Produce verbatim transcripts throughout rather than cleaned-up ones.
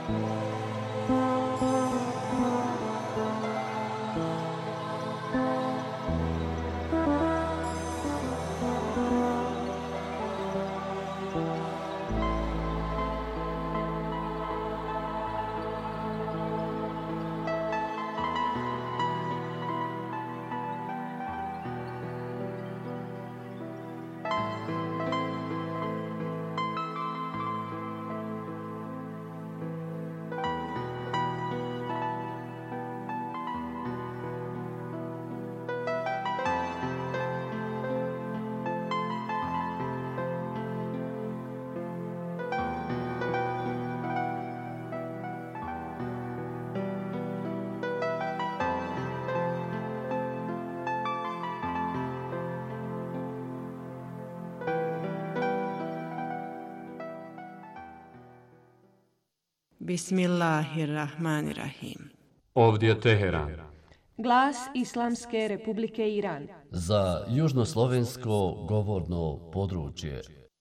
Bismillahirrahmanirrahim. Ovdje je Teheran. Glas Islamske Republike Iran. Za južnoslovensko govorno područje.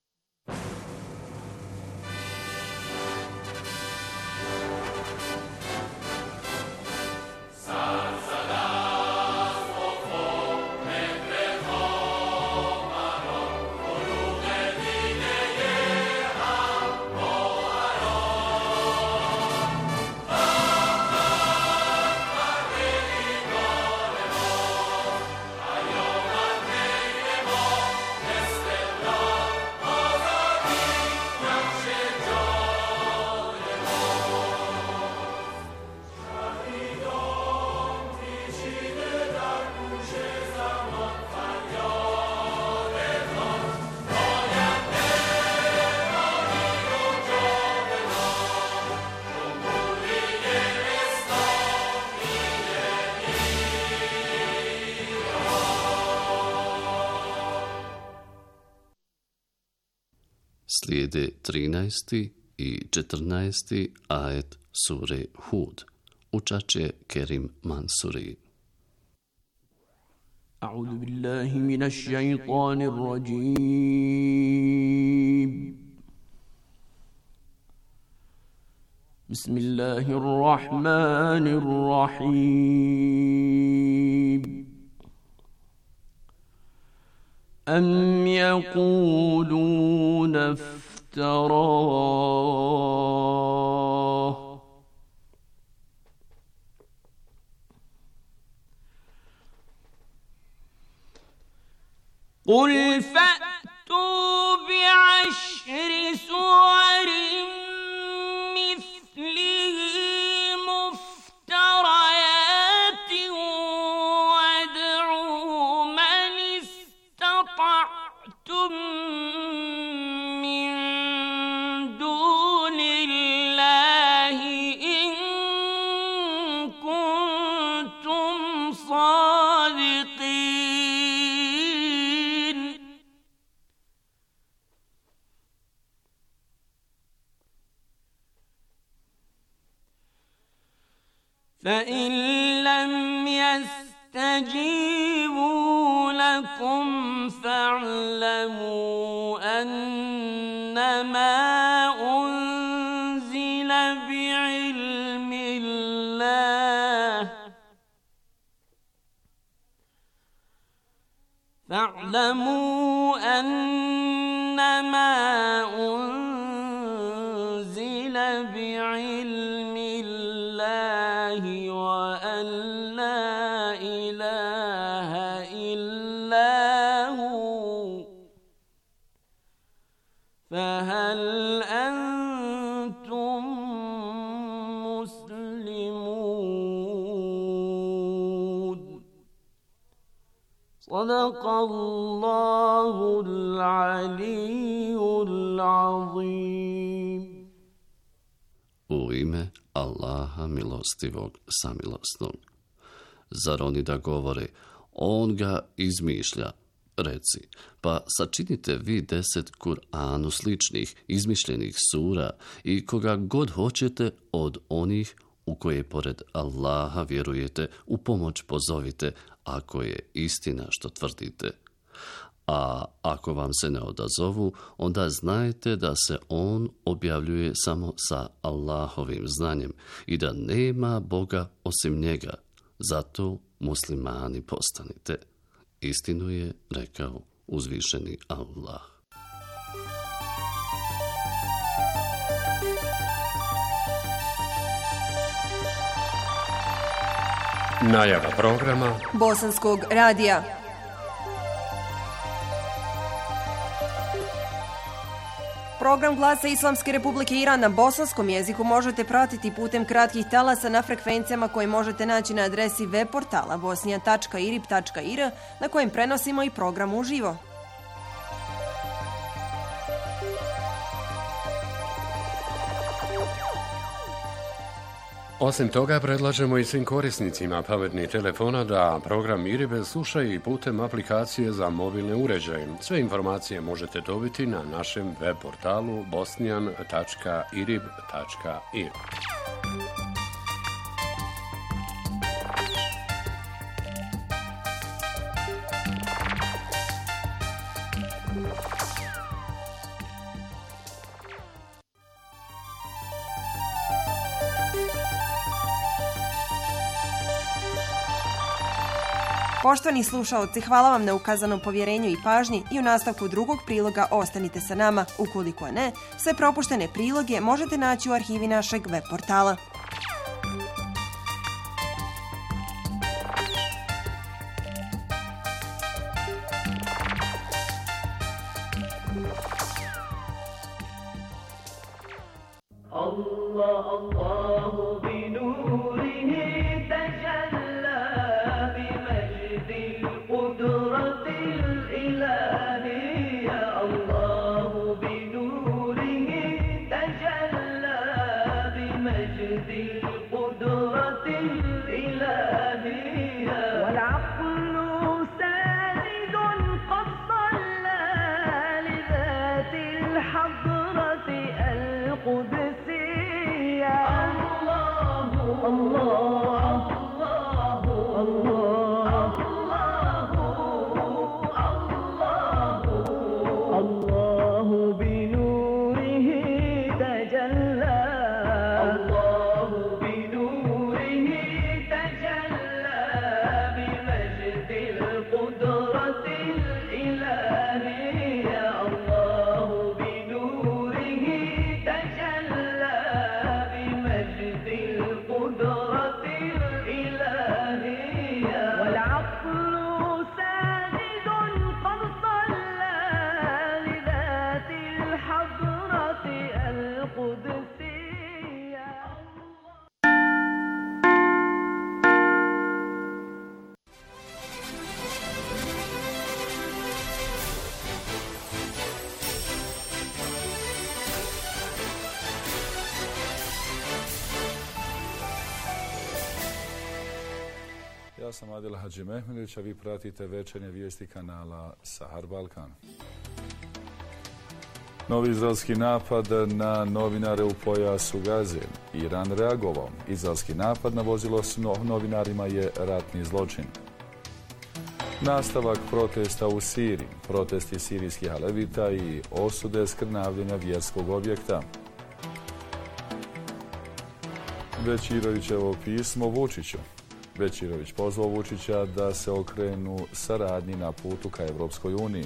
Slijede trinaesti i četrnaesti ajet sure Hud. Učat će Kerim Mansuri. A'udhu billahi minash shaitanir rajim. Bismillahirrahmanirrahim. أم يقولون افتراه قل فأتوا بعشر سور مثله مفتريات وادعوا من استطعتم من دون الله إن كنتم صادقين فإن لم يستجيبوا لكم فاعلموا أنما أنزل بعلم الله فاعلموا أنما أنزل بعلم الله وأن لا إله إلا هو فهل أنتم مسلمون صدق الله العلي العظيم. U ime Allaha milostivog samilosnog. Zar oni da govore, on ga izmišlja? Reci, pa sačinite vi deset Kur'anu sličnih, izmišljenih sura i koga god hoćete od onih u koje pored Allaha vjerujete, u pomoć pozovite, ako je istina što tvrdite. A ako vam se ne odazovu, onda znajte da se on objavljuje samo sa Allahovim znanjem i da nema Boga osim njega. Zato muslimani postanite. Istinu je rekao uzvišeni Allah. Najava programa Bosanskog radija. Program Glasa Islamske Republike Iran na bosanskom jeziku možete pratiti putem kratkih talasa na frekvencijama koje možete naći na adresi web portala bosnija tačka irib tačka ir na kojem prenosimo i program uživo. Osim toga, predlažemo i svim korisnicima pametnih telefona da program Iribe slušaju i putem aplikacije za mobilne uređaje. Sve informacije možete dobiti na našem web portalu bosnijan tačka irib tačka ir. Poštovani slušaoci, hvala vam na ukazanom povjerenju i pažnji i u nastavku drugog priloga ostanite sa nama. Ukoliko ne, sve propuštene priloge možete naći u arhivi našeg web portala. Allah, Allahu bi nurihi tajalla bi majdil qudratil ilahiyya. Allahu bi nurihi tajalla bi majdil qudratil ilahiyya. Wal aqlu sanidun qad salla li dhatil hadrati al-qudus. Ja sam Adil Hadžimehmedić, a vi pratite večernje vijesti kanala Sahar Balkan. Novi izraelski napad na novinare u pojasu Gaze. Iran reagovao. Izraelski napad na vozilo s novinarima je ratni zločin. Nastavak protesta u Siriji. Protesti sirijskih alevita i osude skrnavljenja vjerskog objekta. Bećirovićevo pismo Vučiću. Bećirović pozvao Vučića da se okrenu saradnji na putu ka Evropskoj uniji.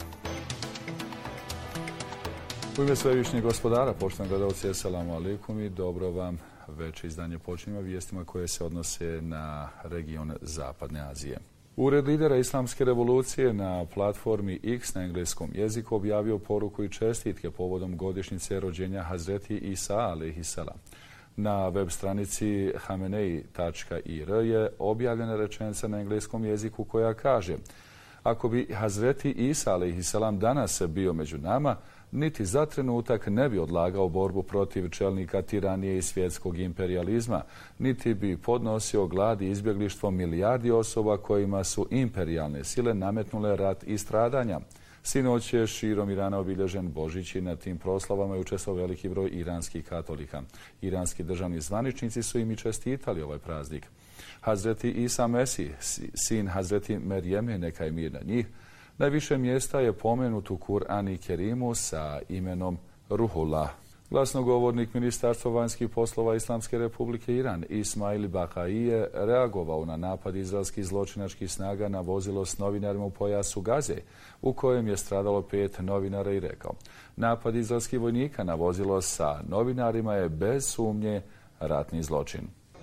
U ime Svevišnjeg gospodara, poštovani gledalci, assalamu alaikum i dobro vam večer. Izdanje počinjemo vijestima koje se odnose na region Zapadne Azije. Ured lidera Islamske revolucije na platformi X na engleskom jeziku objavio poruku i čestitke povodom godišnjice rođenja Hazreti Isa alejhiselam. Na web stranici hamenei tačka ir je objavljena rečenica na engleskom jeziku koja kaže: ako bi Hazreti Isa alejhiselam danas bio među nama, niti za trenutak ne bi odlagao borbu protiv čelnika tiranije i svjetskog imperijalizma, niti bi podnosio glad i izbjeglištvo milijardi osoba kojima su imperijalne sile nametnule rat i stradanja. Sinoć je širom Irana obilježen Božić i na tim proslavama je učestvovao veliki broj iranskih katolika. Iranski državni zvaničnici su im i čestitali ovaj praznik. Hazreti Isa Mesih, sin Hazreti Merjeme, neka je mir na njih, Najviše mjesta je pomenut u Kur'an i Kerimu sa imenom Ruhullah. Glasnogovornik Ministarstva vanjskih poslova Islamske republike Iran Ismail Bakai je reagovao na napad izraelskih zločinačkih snaga na vozilo s novinarima u pojasu Gaze, u kojem je stradalo pet novinara i rekao: napad izraelskih vojnika na vozilo sa novinarima je bez sumnje ratni zločin.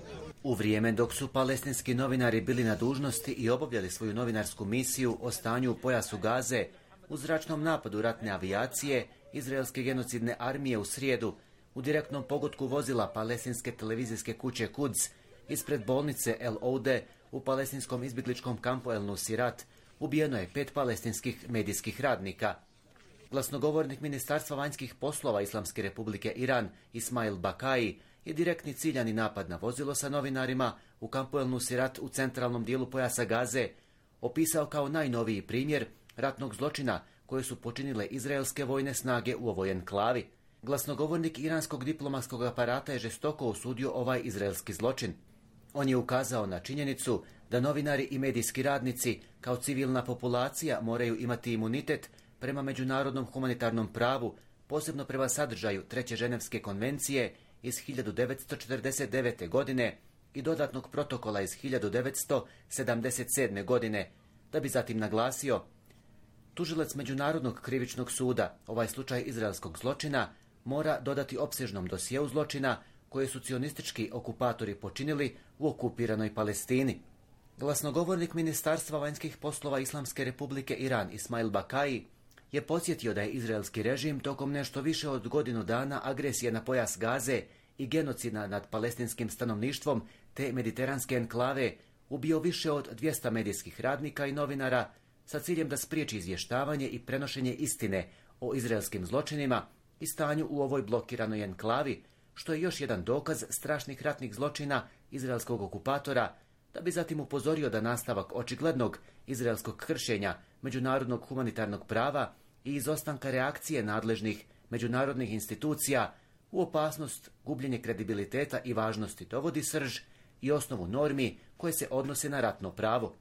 U vrijeme dok su palestinski novinari bili na dužnosti i obavljali svoju novinarsku misiju o stanju u pojasu Gaze, u zračnom napadu ratne avijacije izraelske genocidne armije u srijedu u direktnom pogodku vozila palestinske televizijske kuće Quds ispred bolnice El Oude u palestinskom izbjegličkom kampu El Nusirat ubijeno je pet palestinskih medijskih radnika. Glasnogovornik Ministarstva vanjskih poslova Islamske republike Iran Ismail Bakai je direktni ciljani napad na vozilo sa novinarima u kampu El Nusirat u centralnom dijelu pojasa Gaze opisao kao najnoviji primjer ratnog zločina koje su počinile izraelske vojne snage u ovoj enklavi. Glasnogovornik iranskog diplomatskog aparata je žestoko osudio ovaj izraelski zločin. On je ukazao na činjenicu da novinari i medijski radnici kao civilna populacija moraju imati imunitet prema međunarodnom humanitarnom pravu, posebno prema sadržaju Treće ženevske konvencije iz hiljadu devetsto četrdeset devete. godine i dodatnog protokola iz hiljadu devetsto sedamdeset sedme. godine, da bi zatim naglasio: tužilac Međunarodnog krivičnog suda ovaj slučaj izraelskog zločina mora dodati opsežnom dosjeu zločina koje su cionistički okupatori počinili u okupiranoj Palestini. Glasnogovornik Ministarstva vanjskih poslova Islamske republike Iran Ismail Bakai je podsjetio da je izraelski režim tokom nešto više od godinu dana agresije na pojas Gaze i genocida nad palestinskim stanovništvom te mediteranske enklave ubio više od dvjesto medijskih radnika i novinara sa ciljem da spriječi izvještavanje i prenošenje istine o izraelskim zločinima i stanju u ovoj blokiranoj enklavi, što je još jedan dokaz strašnih ratnih zločina izraelskog okupatora, da bi zatim upozorio da nastavak očiglednog izraelskog kršenja međunarodnog humanitarnog prava i izostanka reakcije nadležnih međunarodnih institucija u opasnost gubljenje kredibiliteta i važnosti dovodi srž i osnovu normi koje se odnose na ratno pravo.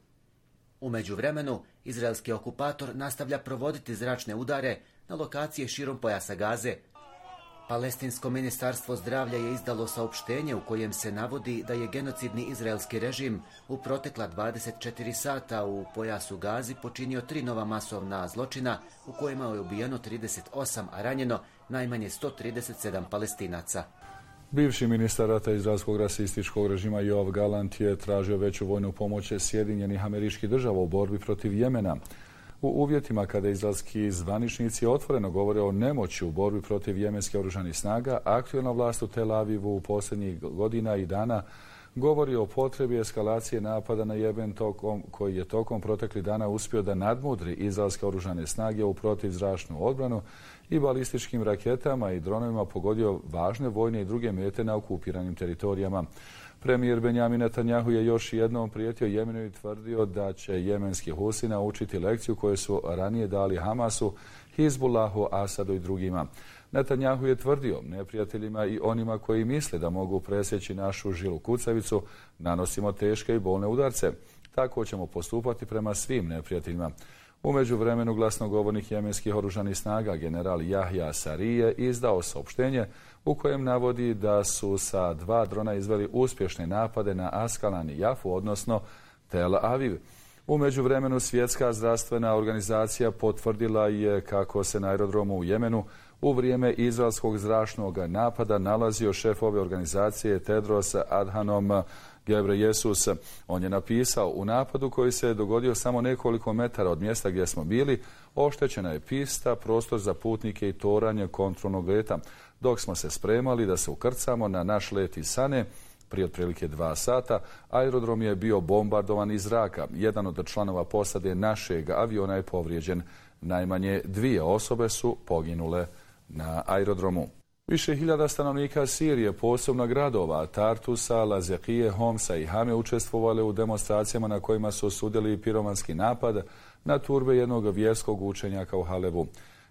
U međuvremenu, izraelski okupator nastavlja provoditi zračne udare na lokacije širom pojasa Gaze. Palestinsko ministarstvo zdravlja je izdalo saopštenje u kojem se navodi da je genocidni izraelski režim u protekla dvadeset četiri sata u pojasu Gazi počinio tri nova masovna zločina u kojima je ubijeno trideset osam, a ranjeno najmanje sto trideset sedam Palestinaca. Bivši ministar rata izraelskog rasističkog režima Yoav Gallant je tražio veću vojnu pomoć Sjedinjenih Američkih Država u borbi protiv Jemena. U uvjetima kada izraelski zvaničnici otvoreno govore o nemoći u borbi protiv jemenskih oružanih snaga, aktualna vlast u Tel Avivu u posljednjih godina i dana govori o potrebi eskalacije napada na Jemen tokom, koji je tokom proteklih dana uspio da nadmudri izraelske oružane snage u protivzračnu odbranu i balističkim raketama i dronovima pogodio važne vojne i druge mete na okupiranim teritorijama. Premijer Benjamin Netanjahu je još jednom prijetio Jemenu i tvrdio da će jemenski Husi naučiti lekciju koju su ranije dali Hamasu, Hizbullahu, Asadu i drugima. Netanjahu je tvrdio neprijateljima i onima koji misle da mogu presjeći našu žilu kucavicu, nanosimo teške i bolne udarce. Tako ćemo postupati prema svim neprijateljima. U međuvremenu glasnogovornik jemenskih oružanih snaga general Jahja Sarije izdao saopštenje u kojem navodi da su sa dva drona izveli uspješne napade na Askalan i Jafu, odnosno Tel Aviv. U međuvremenu Svjetska zdravstvena organizacija potvrdila je kako se na aerodromu u Jemenu u vrijeme izraelskog zračnog napada nalazio šef ove organizacije Tedros Adhanom Ghebreyesus. On je napisao: u napadu koji se dogodio samo nekoliko metara od mjesta gdje smo bili, oštećena je pista, prostor za putnike i toranje kontrolnog leta. Dok smo se spremali da se ukrcamo na naš let iz Sane, prije otprilike dva sata, aerodrom je bio bombardovan iz zraka. Jedan od članova posade našeg aviona je povrijeđen. Najmanje dvije osobe su poginule na aerodromu. Više hiljada stanovnika Sirije, posebno gradova Tartusa, Lazekije, Homsa i Hame učestvovali u demonstracijama na kojima su osudili piromanski napad na turbe jednog vjerskog učenjaka u Halevu.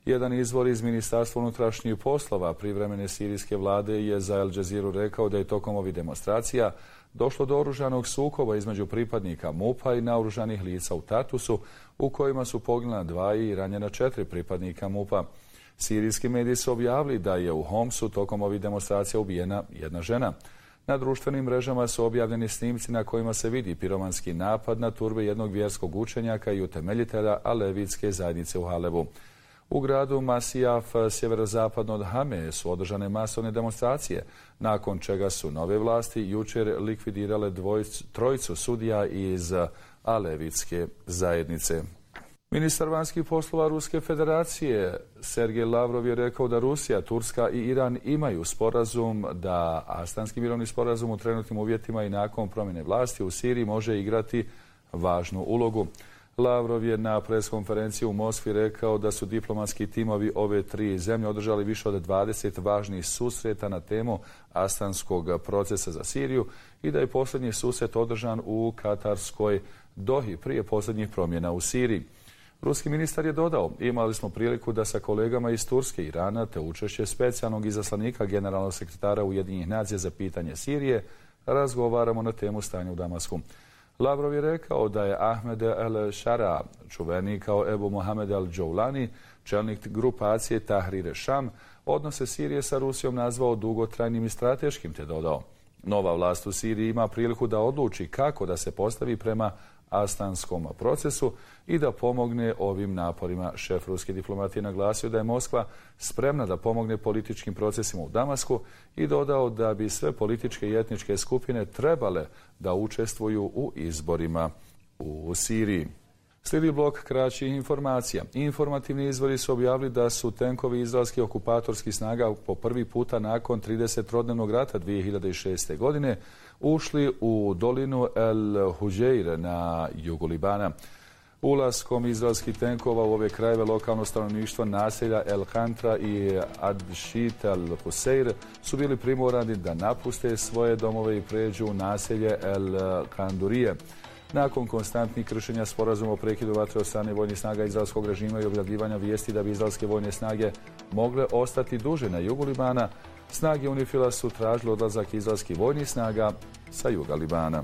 Jedan izvor iz Ministarstva unutrašnjih poslova privremene sirijske vlade je za Al Jazeeru rekao da je tokom ovih demonstracija došlo do oružanog sukoba između pripadnika MUP-a i naoružanih lica u Tartusu, u kojima su poginula dva i ranjena četiri pripadnika MUP-a. Sirijski mediji su objavili da je u Homsu tokom ovih demonstracija ubijena jedna žena. Na društvenim mrežama su objavljeni snimci na kojima se vidi piromanski napad na turbe jednog vjerskog učenjaka i utemeljitelja alevitske zajednice u Halebu. U gradu Masijaf, sjeverozapadno od Hame, su održane masovne demonstracije, nakon čega su nove vlasti jučer likvidirale dvojicu, trojicu sudija iz alevitske zajednice. Ministar vanjskih poslova Ruske federacije Sergej Lavrov je rekao da Rusija, Turska i Iran imaju sporazum da Astanski mirovni sporazum u trenutnim uvjetima i nakon promjene vlasti u Siriji može igrati važnu ulogu. Lavrov je na preskonferenciji u Moskvi rekao da su diplomatski timovi ove tri zemlje održali više od dvadeset važnih susreta na temu Astanskog procesa za Siriju i da je posljednji susret održan u Katarskoj Dohi prije posljednjih promjena u Siriji. Ruski ministar je dodao, imali smo priliku da sa kolegama iz Turske i Irana te učešće specijalnog izaslanika generalnog sekretara Ujedinjenih nacija za pitanje Sirije razgovaramo na temu stanja u Damasku. Lavrov je rekao da je Ahmed el-Shara, čuveni kao Ebu Mohamed al-Džoulani, čelnik grupacije Tahrir Šam, odnose Sirije sa Rusijom nazvao dugotrajnim i strateškim, te dodao: nova vlast u Siriji ima priliku da odluči kako da se postavi prema Astanskom procesu i da pomogne ovim naporima. Šef ruske diplomatije naglasio da je Moskva spremna da pomogne političkim procesima u Damasku i dodao da bi sve političke i etničke skupine trebale da učestvuju u izborima u Siriji. Slijedi blok kraćih informacija. Informativni izvori su objavili da su tenkovi izraelskih okupatorskih snaga po prvi puta nakon tridesetrodnevnog rata dvije hiljade šeste. godine ušli u dolinu El Huđeir na jugu Libana. Ulaskom izraelskih tenkova u ove krajeve lokalno stanovništvo naselja El Hantra i Adšit El Huseir su bili primorani da napuste svoje domove i pređu u naselje El Kandurije. Nakon konstantnih kršenja sporazuma o prekidu vatre od strane vojnih snaga izraelskog režima i objavljivanja vijesti da bi izraelske vojne snage mogle ostati duže na jugu Libana, snage UNIFIL-a su tražile odlazak izraelskih vojnih snaga sa juga Libana.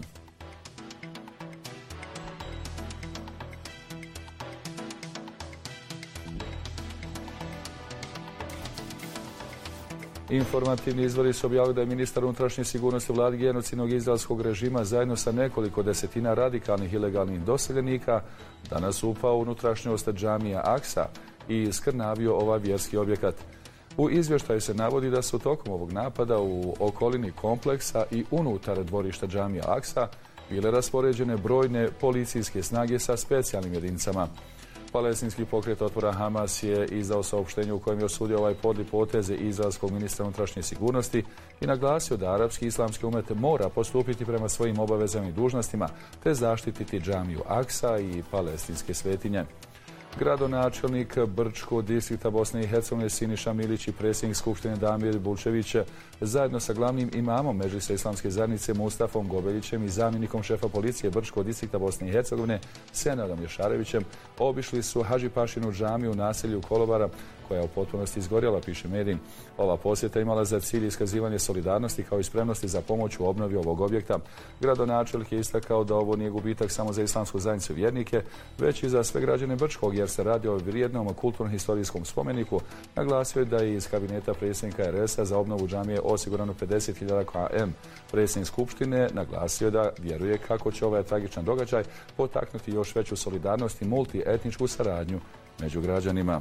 Informativni izvori su objavili da je ministar unutrašnje sigurnosti u vladi genocidnog izraelskog režima zajedno sa nekoliko desetina radikalnih ilegalnih doseljenika danas upao u unutrašnjost džamija Aksa i skrnavio ovaj vjerski objekat. U izvještaju se navodi da su tokom ovog napada u okolini kompleksa i unutar dvorišta džamija Aksa bile raspoređene brojne policijske snage sa specijalnim jedinicama. Palestinski pokret otpora Hamas je izdao saopštenje u kojem je osudio ovaj podli poteze izraelskog ministra unutrašnje sigurnosti i naglasio da arapski islamski umet mora postupiti prema svojim obavezama i dužnostima te zaštititi džamiju Aksa i palestinske svetinje. Gradonačelnik Brčkog distrikta Bosne i Hercegovine Siniša Milić i predsjednik Skupštine Damir Bulčević zajedno sa glavnim imamom Medžlisa islamske zajednice Mustafom Gobeljićem i zamjenikom šefa policije Brčkog distrikta Bosne i Hercegovine Senadom Ješarevićem obišli su Hadži Pašinu džamiju u naselju Kolobara koja je u potpunosti izgorjela, piše medij. Ova posjeta imala za cilj iskazivanje solidarnosti kao i spremnosti za pomoć u obnovi ovog objekta. Gradonačelnik je istakao da ovo nije gubitak samo za islamsku zajednicu i vjernike, već i za sve građane Brčkog, jer se radi o vrijednom kulturno-historijskom spomeniku. Naglasio je da je iz kabineta predsjednika R S-a za obnovu džamije osigurano pedeset hiljada km. Predsjednik Skupštine naglasio da vjeruje kako će ovaj tragičan događaj potaknuti još veću solidarnost i multietničku saradnju među građanima.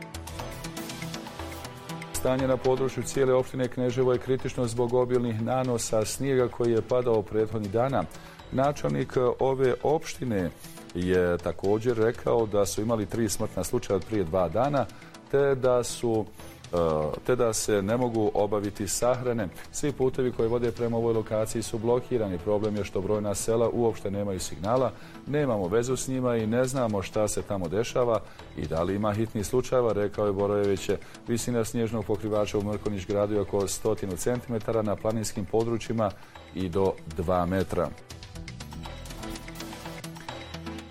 Stanje na području cijele opštine Kneževo je kritično zbog obilnih nanosa snijega koji je padao prethodnih dana. Načelnik ove opštine je također rekao da su imali tri smrtna slučaja od prije dva dana, te da su te da se ne mogu obaviti sahrane. Svi putevi koji vode prema ovoj lokaciji su blokirani. Problem je što brojna sela uopšte nemaju signala, nemamo vezu s njima i ne znamo šta se tamo dešava i da li ima hitnih slučajeva, rekao je Borojević. Visina snježnog pokrivača u Mrkonjić gradu je oko stotinu centimetara, na planinskim područjima i do dva metra.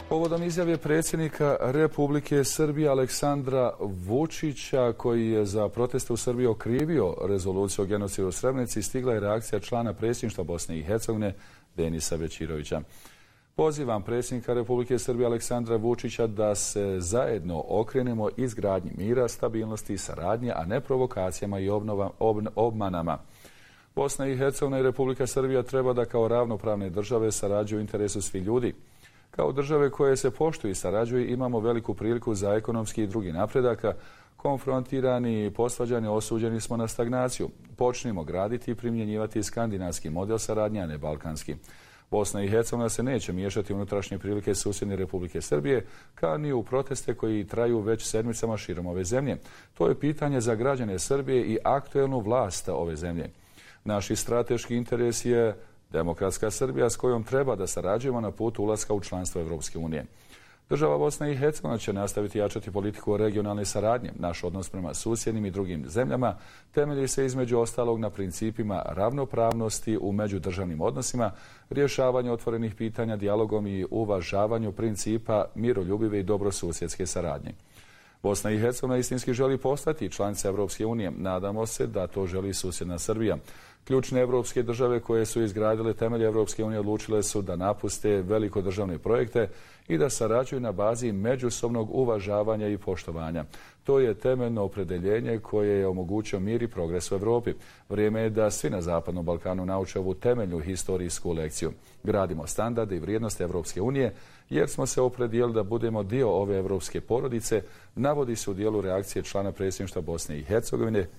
Povodom izjave predsjednika Republike Srbije Aleksandra Vučića, koji je za proteste u Srbiji okrivio rezoluciju o genocidu u Srebrenici, stigla je reakcija člana predsjedništva Bosne i Hercegovine Denisa Bećirovića. Pozivam predsjednika Republike Srbije Aleksandra Vučića da se zajedno okrenemo izgradnji mira, stabilnosti i saradnje, a ne provokacijama i obnova, ob, obmanama. Bosna i Hercegovina i Republika Srbija treba da kao ravnopravne države sarađuju u interesu svih ljudi. Kao države koje se poštuju i sarađuju imamo veliku priliku za ekonomski i drugi napredaka. Konfrontirani i posvađani osuđeni smo na stagnaciju. Počnimo graditi i primjenjivati skandinavski model saradnje, a ne balkanski. Bosna i Hercegovina se neće miješati u unutrašnje prilike susjedne Republike Srbije, kao ni u proteste koji traju već sedmicama širom ove zemlje. To je pitanje za građane Srbije i aktuelnu vlast ove zemlje. Naši strateški interes je demokratska Srbija s kojom treba da sarađujemo na putu ulaska u članstvo Evropske unije. Država Bosna i Hercegovina će nastaviti jačati politiku regionalne saradnje. Naš odnos prema susjednim i drugim zemljama temelji se između ostalog na principima ravnopravnosti u međudržavnim odnosima, rješavanju otvorenih pitanja dijalogom i uvažavanju principa miroljubive i dobrosusjedske saradnje. Bosna i Hercegovina istinski želi postati članica Evropske unije. Nadamo se da to želi susjedna Srbija. Ključne evropske države koje su izgradile temelje Evropske unije odlučile su da napuste velikodržavne projekte i da sarađuju na bazi međusobnog uvažavanja i poštovanja. To je temeljno opredeljenje koje je omogućio mir i progres u Evropi. Vrijeme je da svi na Zapadnom Balkanu nauče ovu temeljnu historijsku lekciju. Gradimo standarde i vrijednosti Evropske unije jer smo se opredijelili da budemo dio ove evropske porodice, navodi se u dijelu reakcije člana predsjedništva Bosne i Hercegovine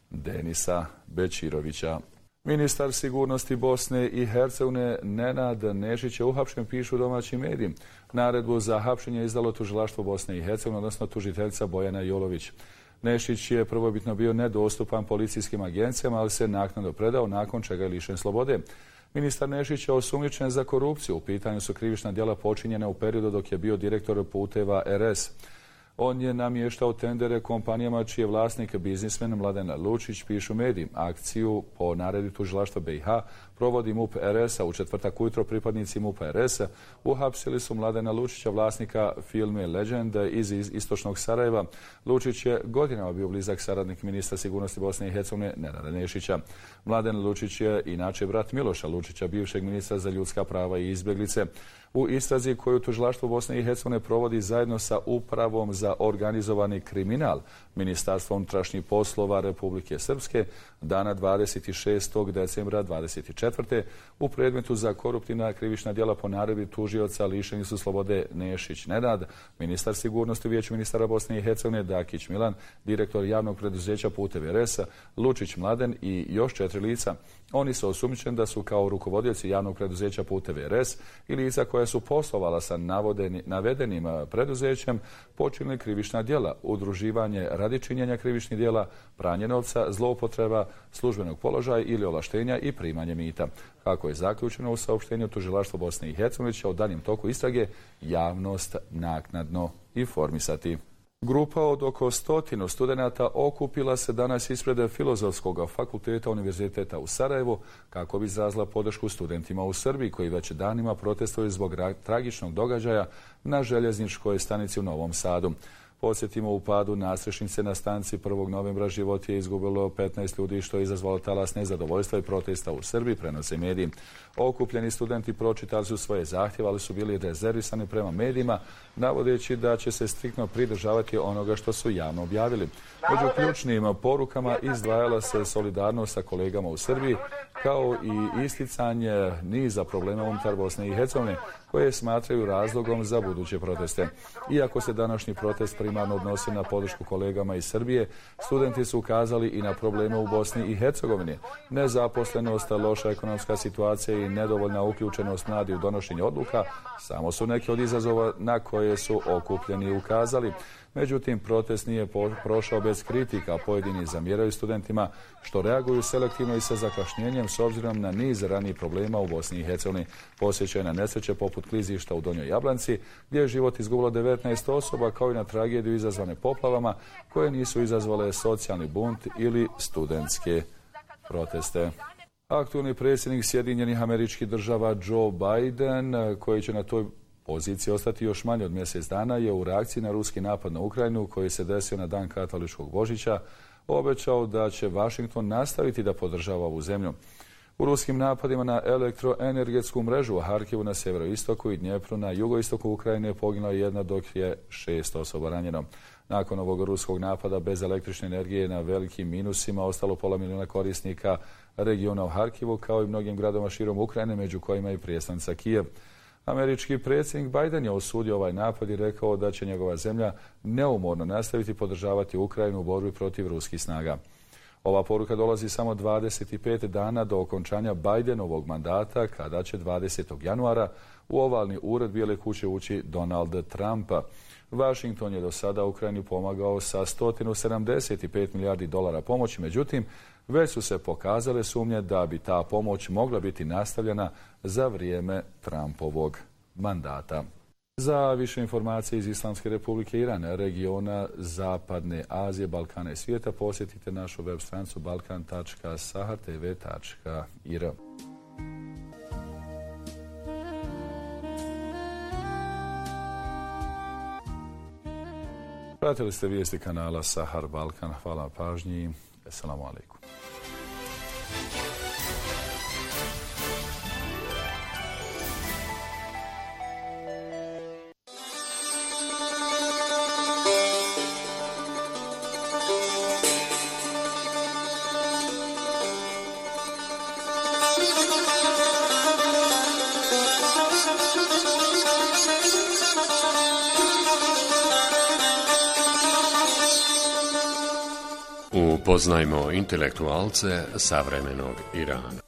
Denisa Bećirovića. Ministar sigurnosti Bosne i Hercegovine Nenad Nešić je uhapšen, pišu domaći mediji. Naredbu za hapšenje izdalo tužilaštvo Bosne i Hercegovine, odnosno tužiteljica Bojana Jolović. Nešić je prvobitno bio nedostupan policijskim agencijama, ali se naknadno predao, nakon čega je lišen slobode. Ministar Nešić je osumnjičen za korupciju. U pitanju su krivična djela počinjena u periodu dok je bio direktor puteva R S. On je namještao tendere kompanijama čiji je vlasnik biznismen Mladen Lučić, pišu mediji. Akciju po naredbi tužilaštva B i H provodi MUP R S-a. U četvrtak ujutro pripadnici MUP R S-a uhapsili su Mladena Lučića, vlasnika firme Legend iz istočnog Sarajeva. Lučić je godinama bio blizak saradnik ministra sigurnosti Bosne i Hercegovine Nenada Nešića. Mladen Lučić je inače brat Miloša Lučića, bivšeg ministra za ljudska prava i izbjeglice. U istrazi koju tužilaštvo Bosne i Hercegovine provodi zajedno sa Upravom za organizovani kriminal Ministarstva unutrašnjih poslova Republike Srpske dana dvadeset šestog decembra dvadeset četvrte u predmetu za koruptivna krivična djela po naredbi tužioca lišeni su slobode Nešić Nenad, ministar sigurnosti u Vijeću ministara Bosne i Hercegovine Dakić Milan, direktor javnog preduzeća Putevi R S-a Lučić Mladen i još četiri lica. Oni su osumnjičeni da su kao rukovodioci javnog preduzeća Putevi R S i lica koja su poslovala sa navodeni, navedenim preduzećem počinili krivična djela, udruživanje radi činjenja krivičnih djela, pranje novca, zloupotreba službenog položaja ili ovlaštenja i primanje mita. Kako je zaključeno u saopštenju tužilaštva Bosne i Hercegovine će o daljem toku istrage javnost naknadno informisati. Grupa od oko stotinu studenata okupila se danas ispred Filozofskog fakulteta Univerziteta u Sarajevu kako bi izrazila podršku studentima u Srbiji koji već danima protestuju zbog tragičnog događaja na željezničkoj stanici u Novom Sadu. Podsjetimo, u padu nadstrešnice na stanici prvog novembra život je izgubilo petnaest ljudi, što je izazvalo talas nezadovoljstva i protesta u Srbiji, prenose mediji. Okupljeni studenti pročitali su svoje zahtjeve, ali su bili rezervisani prema medijima, navodeći da će se striktno pridržavati onoga što su javno objavili. Među ključnim porukama izdvajala se solidarnost sa kolegama u Srbiji, kao i isticanje niza problema unutar Bosne i Hercegovine, koje smatraju razlogom za buduće proteste. Iako se današnji protest primarno odnosi na podršku kolegama iz Srbije, studenti su ukazali i na probleme u Bosni i Hercegovini. Nezaposlenost, loša ekonomska situacija i nedovoljna uključenost mladih u donošenje odluka samo su neki od izazova na koje su okupljeni ukazali. Međutim, protest nije prošao bez kritika. Pojedini zamjeraju studentima što reaguju selektivno i sa zakašnjenjem s obzirom na niz ranijih problema u Bosni i Hercegovini. Posjećaju na nesreće poput klizišta u Donjoj Jablanci, gdje je život izgubilo devetnaest osoba, kao i na tragediju izazvane poplavama koje nisu izazvale socijalni bunt ili studentske proteste. Aktualni predsjednik Sjedinjenih Američkih Država Joe Biden, koji će na toj Pozicija ostati još manje od mjesec dana je u reakciji na ruski napad na Ukrajinu koji se desio na dan katoličkog Božića obećao da će Washington nastaviti da podržava ovu zemlju. U ruskim napadima na elektroenergetsku mrežu u Harkivu na sjeveroistoku i Dnjepru na jugoistoku Ukrajine poginula jedna, dok je šest osoba ranjeno. Nakon ovog ruskog napada bez električne energije na velikim minusima ostalo pola milijuna korisnika regiona u Harkivu, kao i mnogim gradovima širom Ukrajine, među kojima i prijestolnica Kijev. Američki predsjednik Biden je osudio ovaj napad i rekao da će njegova zemlja neumorno nastaviti podržavati Ukrajinu u borbi protiv ruskih snaga. Ova poruka dolazi samo dvadeset pet dana do okončanja Bidenovog mandata, kada će dvadesetog januara u ovalni ured Bijele kuće ući Donald Trump. Washington je do sada Ukrajini pomagao sa sto sedamdeset pet milijardi dolara pomoći, međutim, već su se pokazale sumnje da bi ta pomoć mogla biti nastavljena za vrijeme Trumpovog mandata. Za više informacije iz Islamske Republike Iran, regiona Zapadne Azije, Balkana i svijeta, posjetite našu web stranicu balkan tačka sahar tv tačka ir. Pratili ste vijesti kanala Sahar Balkan. Hvala na pažnji. Assalamu alaikum. Upoznajmo intelektualce savremenog Irana.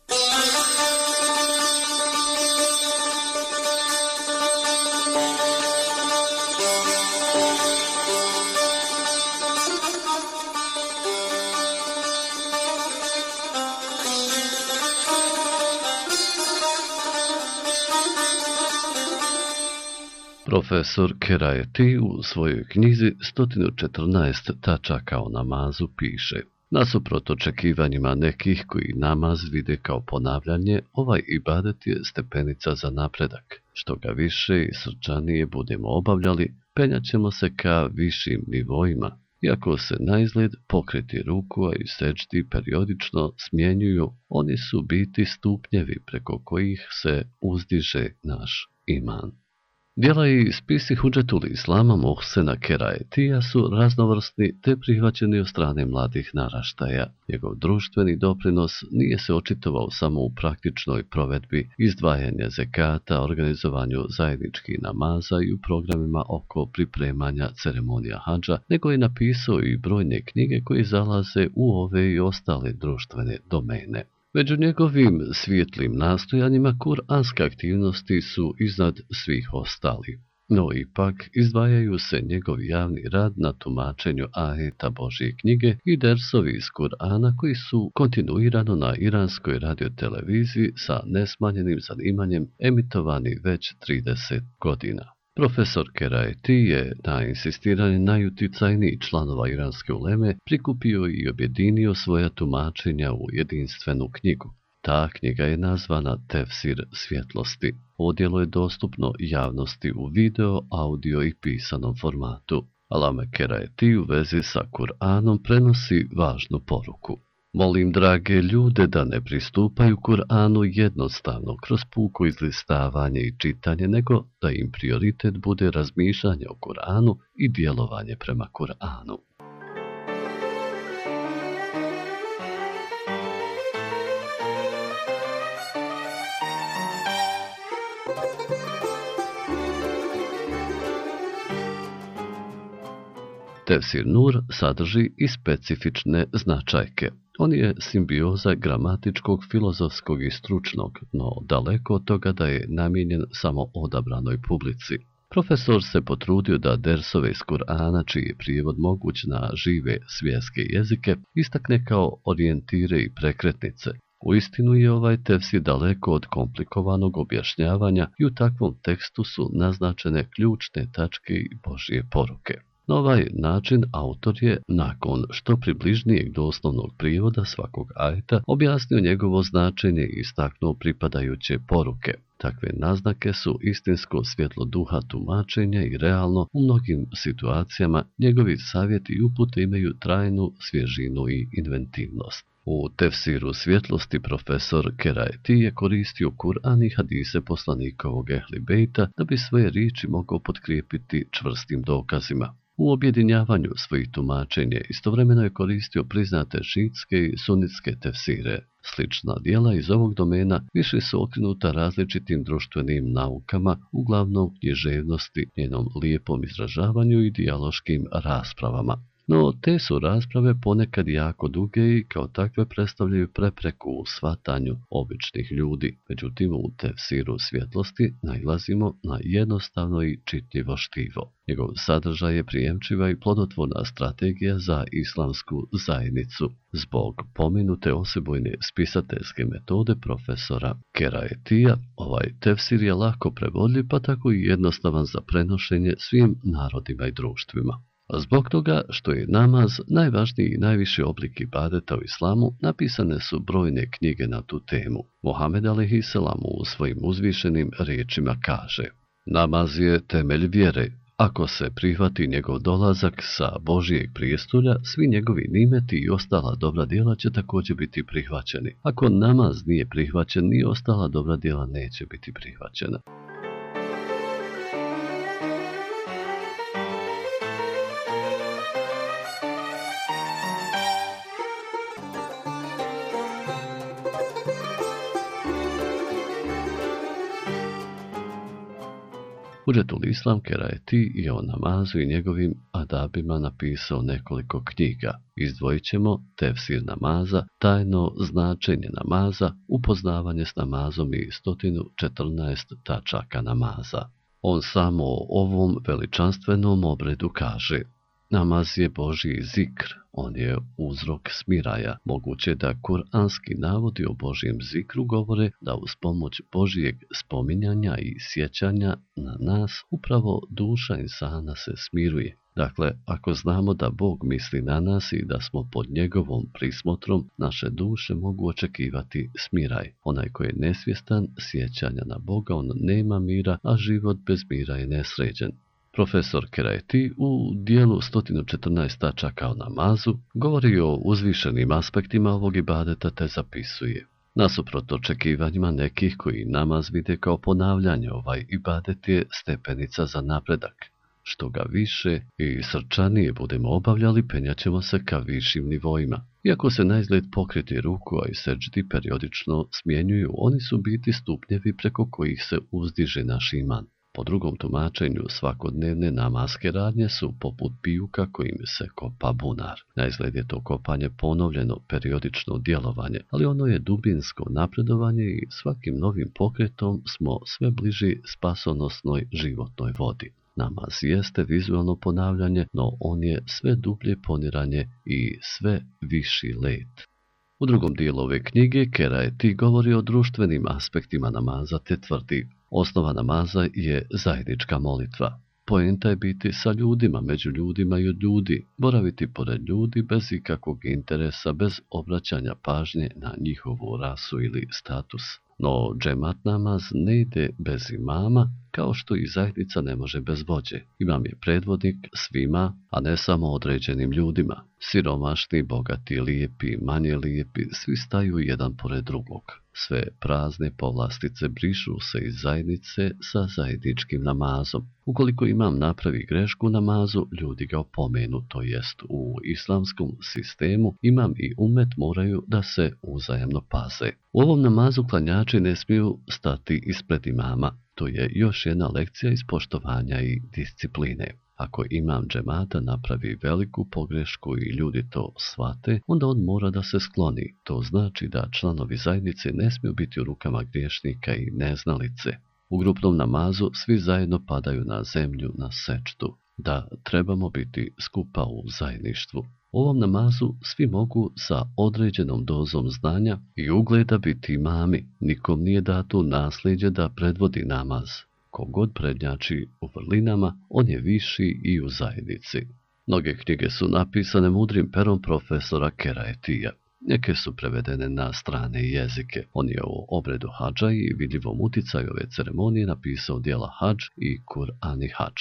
Profesor Kerajeti u svojoj knjizi sto četrnaest tačaka o namazu piše: nasuprot očekivanjima nekih koji namaz vide kao ponavljanje, ovaj ibadet je stepenica za napredak. Što ga više i srčanije budemo obavljali, penjat ćemo se ka višim nivoima. Iako se naizgled pokreti rukua i seđdi periodično smjenjuju, oni su biti stupnjevi preko kojih se uzdiže naš iman. Djela i spisi Hudžetul Islama Mohsena Kerajetija su raznovrsni te prihvaćeni od strane mladih naraštaja. Njegov društveni doprinos nije se očitovao samo u praktičnoj provedbi izdvajanja zekata, organizovanju zajedničkih namaza i u programima oko pripremanja ceremonija hadža, nego je napisao i brojne knjige koje zalaze u ove i ostale društvene domene. Među njegovim svijetlim nastojanjima kuranske aktivnosti su iznad svih ostalih. No ipak izdvajaju se njegov javni rad na tumačenju ajeta Božje knjige i dersovi iz Kur'ana koji su kontinuirano na iranskoj radioteleviziji sa nesmanjenim zanimanjem emitovani već trideset godina. Profesor Kerajeti je na insistiranje najuticajnijih članova iranske uleme prikupio i objedinio svoja tumačenja u jedinstvenu knjigu. Ta knjiga je nazvana Tefsir svjetlosti. Ovo djelo je dostupno javnosti u video, audio i pisanom formatu. Alame Kerajeti u vezi sa Kur'anom prenosi važnu poruku. Molim drage ljude da ne pristupaju Kur'anu jednostavno kroz puko izlistavanje i čitanje, nego da im prioritet bude razmišljanje o Kur'anu i djelovanje prema Kur'anu. Tefsir Nur sadrži i specifične značajke. On je simbioza gramatičkog, filozofskog i stručnog, no daleko od toga da je namijenjen samo odabranoj publici. Profesor se potrudio da dersove iz Kur'ana, čiji je prijevod moguć na žive svjetske jezike, istakne kao orijentire i prekretnice. Uistinu je ovaj tefsir daleko od komplikovanog objašnjavanja i u takvom tekstu su naznačene ključne tačke i Božje poruke. Na ovaj način autor je, nakon što približnijeg doslovnog prijevoda svakog ajeta, objasnio njegovo značenje i istaknuo pripadajuće poruke. Takve naznake su istinsko svjetlo duha tumačenja i realno u mnogim situacijama njegovi savjeti i upute imaju trajnu svježinu i inventivnost. U tefsiru svjetlosti profesor Keraeti je koristio Kur'an i hadise poslanikovog Ehli Bejta da bi svoje riječi mogao potkrijepiti čvrstim dokazima. U objedinjavanju svojih tumačenja istovremeno je koristio priznate šiitske i sunitske tefsire. Slična djela iz ovog domena više su okrenuta različitim društvenim naukama, uglavnom književnosti, njenom lijepom izražavanju i dijaloškim raspravama. No, te su rasprave ponekad jako duge i kao takve predstavljaju prepreku u shvatanju običnih ljudi. Međutim, u tefsiru svjetlosti nailazimo na jednostavno i čitljivo štivo. Njegov sadržaj je prijemčiva i plodotvorna strategija za islamsku zajednicu. Zbog pomenute osebujne spisateljske metode profesora Keraetija, ovaj tefsir je lako prevodljiv, pa tako i jednostavan za prenošenje svim narodima i društvima. Zbog toga što je namaz najvažniji i najviši oblik ibadeta u islamu, napisane su brojne knjige na tu temu. Muhammed alejhiselam u svojim uzvišenim riječima kaže: namaz je temelj vjere. Ako se prihvati njegov dolazak sa Božijeg prijestolja, svi njegovi nimeti i ostala dobra djela će također biti prihvaćeni. Ako namaz nije prihvaćen, ni ostala dobra djela neće biti prihvaćena. Hudžetul Islam Keraeti je o namazu i njegovim adabima napisao nekoliko knjiga. Izdvojit ćemo tefsir namaza, tajno značenje namaza, upoznavanje s namazom i sto četrnaest tačaka namaza. On samo o ovom veličanstvenom obredu kaže: namaz je Božji zikr, on je uzrok smiraja. Moguće da kuranski navodi o Božjem zikru govore da uz pomoć Božjeg spominjanja i sjećanja na nas upravo duša insana se smiruje. Dakle, ako znamo da Bog misli na nas i da smo pod njegovom prismotrom, naše duše mogu očekivati smiraj. Onaj koji je nesvjestan sjećanja na Boga, on nema mira, a život bez mira je nesređen. Profesor Keraeti u dijelu sto četrnaest tačaka o namazu govori o uzvišenim aspektima ovog ibadeta te zapisuje: nasuprot očekivanjima nekih koji namaz vide kao ponavljanje, ovaj ibadet je stepenica za napredak. Što ga više i srčanije budemo obavljali, penjaćemo se ka višim nivoima. Iako se naizgled pokreti ruku, a i seđdi periodično smjenjuju, oni su biti stupnjevi preko kojih se uzdiže naš iman. Po drugom tumačenju, svakodnevne namaske radnje su poput pijuka kojim se kopa bunar. Naizgled je to kopanje ponovljeno periodično djelovanje, ali ono je dubinsko napredovanje i svakim novim pokretom smo sve bliži spasonosnoj životnoj vodi. Namaz jeste vizualno ponavljanje, no on je sve dublje poniranje i sve viši let. U drugom dijelu ove knjige Keraeti govori o društvenim aspektima namaza te tvrdi: osnova namaza je zajednička molitva. Poenta je biti sa ljudima, među ljudima i od ljudi, boraviti pored ljudi bez ikakvog interesa, bez obraćanja pažnje na njihovu rasu ili status. No, džemat namaz ne ide bez imama, kao što i zajednica ne može bez vođe. Imam je predvodnik svima, a ne samo određenim ljudima. Siromašni, bogati, lijepi, manje lijepi, svi staju jedan pored drugog. Sve prazne povlastice brišu se iz zajednice sa zajedničkim namazom. Ukoliko imam napravi grešku u namazu, ljudi ga opomenu, to jest u islamskom sistemu imam i umet moraju da se uzajamno paze. U ovom namazu klanjači ne smiju stati ispred imama. To je još jedna lekcija iz poštovanja i discipline. Ako imam džemata napravi veliku pogrešku i ljudi to shvate, onda on mora da se skloni. To znači da članovi zajednice ne smiju biti u rukama griješnika i neznalice. U grupnom namazu svi zajedno padaju na zemlju na sečtu, da trebamo biti skupa u zajedništvu. U ovom namazu svi mogu sa određenom dozom znanja i ugleda biti imami. Nikom nije dato nasljeđe da predvodi namaz. Kogod prednjači u vrlinama, on je viši i u zajednici. Mnoge knjige su napisane mudrim perom profesora Keraetija. Neke su prevedene na strane jezike. On je o obredu hadža i vidljivom uticaju ove ceremonije napisao djela Hadž i Kur'an i Hadž.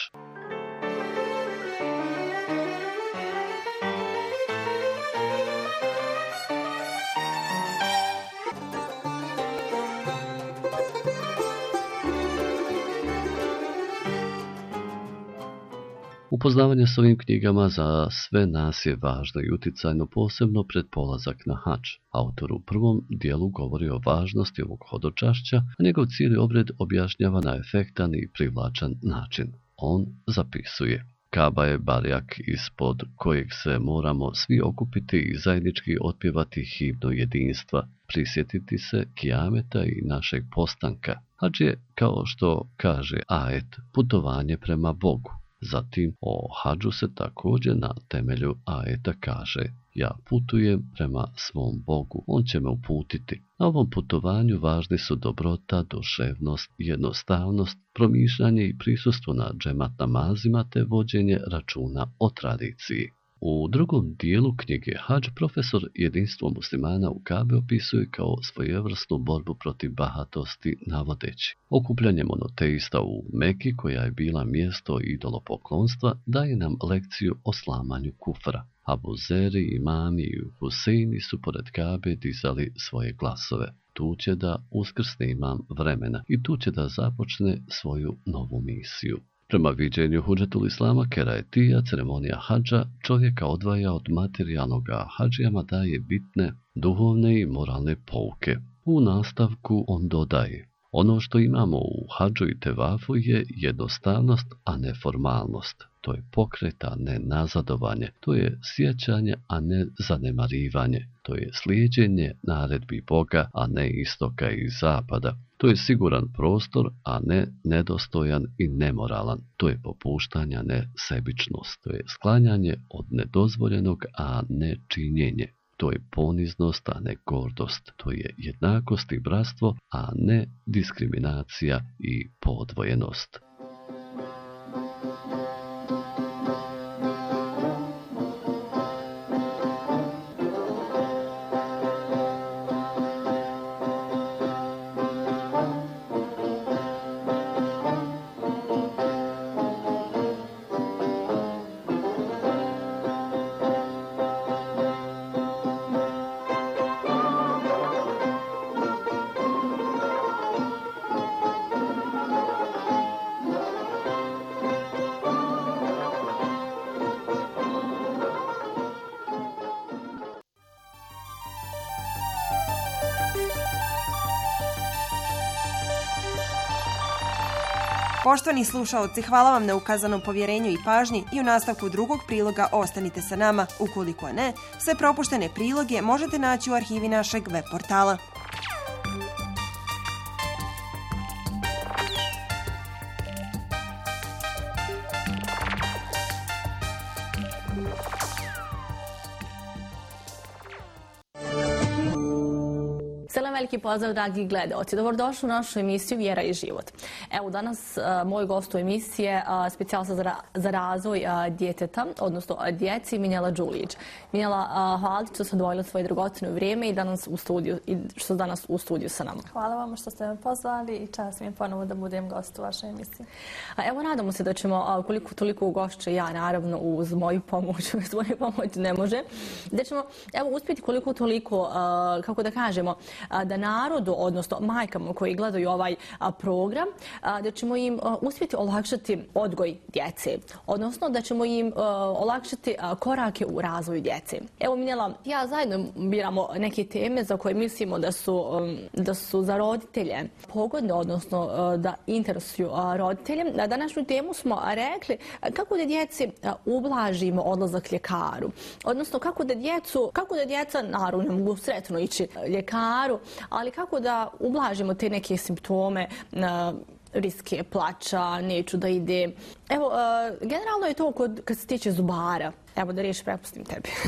Upoznavanje s ovim knjigama za sve nas je važno i uticajno, posebno pred polazak na hadž. Autor u prvom dijelu govori o važnosti ovog hodočašća, a njegov cijeli obred objašnjava na efektan i privlačan način. On zapisuje: Kaba je barjak ispod kojeg se moramo svi okupiti i zajednički otpjevati himnu jedinstva, prisjetiti se kijameta i našeg postanka. Hadž je, kao što kaže ajet, putovanje prema Bogu. Zatim o hadžu se također na temelju ajeta kaže: ja putujem prema svom Bogu, on će me uputiti. Na ovom putovanju važni su dobrota, duševnost, jednostavnost, promišljanje i prisustvo na džemat namazima te vođenje računa o tradiciji. U drugom dijelu knjige Hadž profesor jedinstvo muslimana u Kabe opisuje kao svojevrsnu borbu protiv bahatosti, navodeći: okupljanje monoteista u Meki, koja je bila mjesto idolopoklonstva, daje nam lekciju o slamanju kufra. Abu Zeri, imami i Huseini su pored Kabe dizali svoje glasove. Tu će da uskrsne imam vremena i tu će da započne svoju novu misiju. Prema viđenju Hudžetul Islama Keraetija, ceremonija hadža čovjeka odvaja od materijalnog, a hadžijama daje bitne duhovne i moralne pouke. U nastavku on dodaje: ono što imamo u hadžu i tevafu je jednostavnost, a ne formalnost. To je pokret, a ne nazadovanje. To je sjećanje, a ne zanemarivanje. To je slijeđenje naredbi Boga, a ne istoka i zapada. To je siguran prostor, a ne nedostojan i nemoralan. To je popuštanje, a ne sebičnost. To je sklanjanje od nedozvoljenog, a ne činjenje. To je poniznost, a ne gordost. To je jednakost i bratstvo, a ne diskriminacija i podvojenost. Poštovani slušaoci, hvala vam na ukazanom povjerenju i pažnji i u nastavku drugog priloga ostanite sa nama. Ukoliko ne, sve propuštene priloge možete naći u arhivi našeg web portala. Veliki pozdrav, dragi gledaoci. Dobrodošli u našu emisiju Vjera i život. Evo, danas a, moj gost u emisiji je specijalista za, za razvoj a, djeteta, odnosno a, djeci, Minjela Đulić. Minjela, a, hvala ti što ste odvojili svoje dragocjeno vrijeme i, danas u studiju, i što ste danas u studiju sa nama. Hvala vam što ste me pozvali i čast mi je ponovo da budem gost u vašoj emisiji. A, evo, nadamo se da ćemo, a, koliko toliko ugošće ja, naravno, uz moju pomoć, uz moju pomoć ne može, da ćemo, evo, uspjeti koliko toliko, a, kako da kažemo, a, da narodu, odnosno majkama koji gledaju ovaj a, program, a, da ćemo im a, uspjeti olakšati odgoj djece, odnosno da ćemo im a, olakšati a, korake u razvoju djece. Evo, Minjela, ja zajedno biramo neke teme za koje mislimo da su, um, da su za roditelje pogodne, odnosno a, da interesuju a, roditelje. Na današnju temu smo rekli a, kako da djeci a, ublažimo odlazak ljekaru, odnosno kako da djecu, kako da djeca, naravno, mogu sretno ići ljekaru, ali kako da ublažimo te neke simptome, riske plača, neću da ide. Evo, generalno je to kod, kad se tiče zubara. Evo, da riječ prepustim tebi.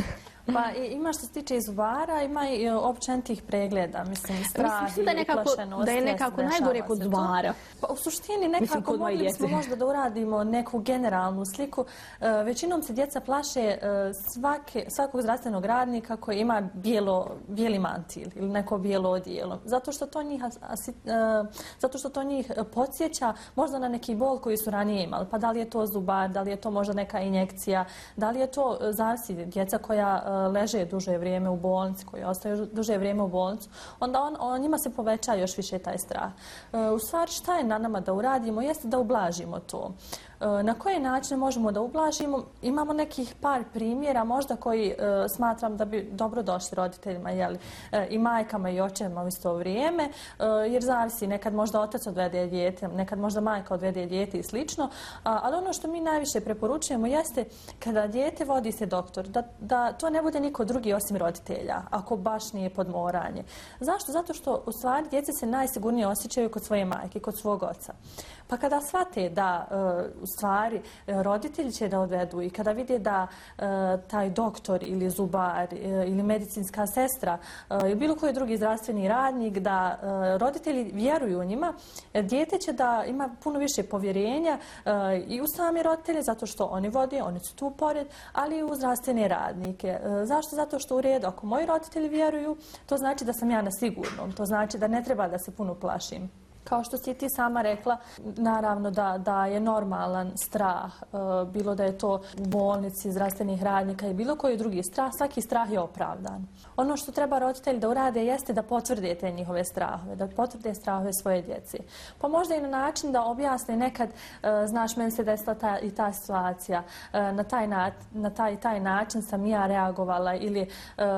Pa ima što se tiče i zubara, ima i općenitih pregleda, mislim, strah Mislim da je i nekako, uplašenost. da je nekako dešava najgore kod se to. zubara. Pa u suštini Mislim, nekako kod moje mogli bismo djece. možda da uradimo neku generalnu sliku. E, većinom se djeca plaše e, svake, svakog zdravstvenog radnika koji ima bijelo, bijeli mantil ili neko bijelo odijelo. Zato što to njih, asi, e, zato što to njih podsjeća možda na neki bol koji su ranije imali. Pa da li je to zubar, da li je to možda neka injekcija, da li je to e, zavisi djeca koja e, leže duže vrijeme u bolnici, koji ostaju duže vrijeme u bolnicu, onda on, on, njima se poveća još više taj strah. E, u stvari šta je na nama da uradimo jeste da ublažimo to. E, na koje načine možemo da ublažimo? Imamo nekih par primjera možda koji e, smatram da bi dobro došli roditeljima, jeli, e, i majkama i očevima u isto vrijeme, e, jer zavisi, nekad možda otac odvede dijete, nekad možda majka odvede dijete i slično, a, ali ono što mi najviše preporučujemo jeste kada dijete vodi se doktor, da, da to ne bude niko drugi osim roditelja, ako baš nije podmoranje. Zašto? Zato što u stvari djeca se najsigurnije osjećaju kod svoje majke, kod svog oca. Pa kada shvate da e, u stvari e, roditelji će da odvedu i kada vide da e, taj doktor ili zubar e, ili medicinska sestra e, i bilo koji drugi zdravstveni radnik, da e, roditelji vjeruju u njima, e, dijete će da ima puno više povjerenja e, i u sami roditelje, zato što oni vode, oni su tu pored, ali i u zdravstvene radnike. E, zašto? Zato što u redu, ako moji roditelji vjeruju, to znači da sam ja na sigurnom, to znači da ne treba da se puno plašim. Kao što si ti sama rekla, naravno da, da je normalan strah, e, bilo da je to u bolnici, zdravstvenih radnika i bilo koji drugi strah, svaki strah je opravdan. Ono što treba roditelji da urade jeste da potvrde te njihove strahove, da potvrde strahove svoje djece. Pa možda i na način da objasne nekad, e, znaš, meni se desila ta, i ta situacija, e, na, taj na, na taj taj način sam ja reagovala ili e,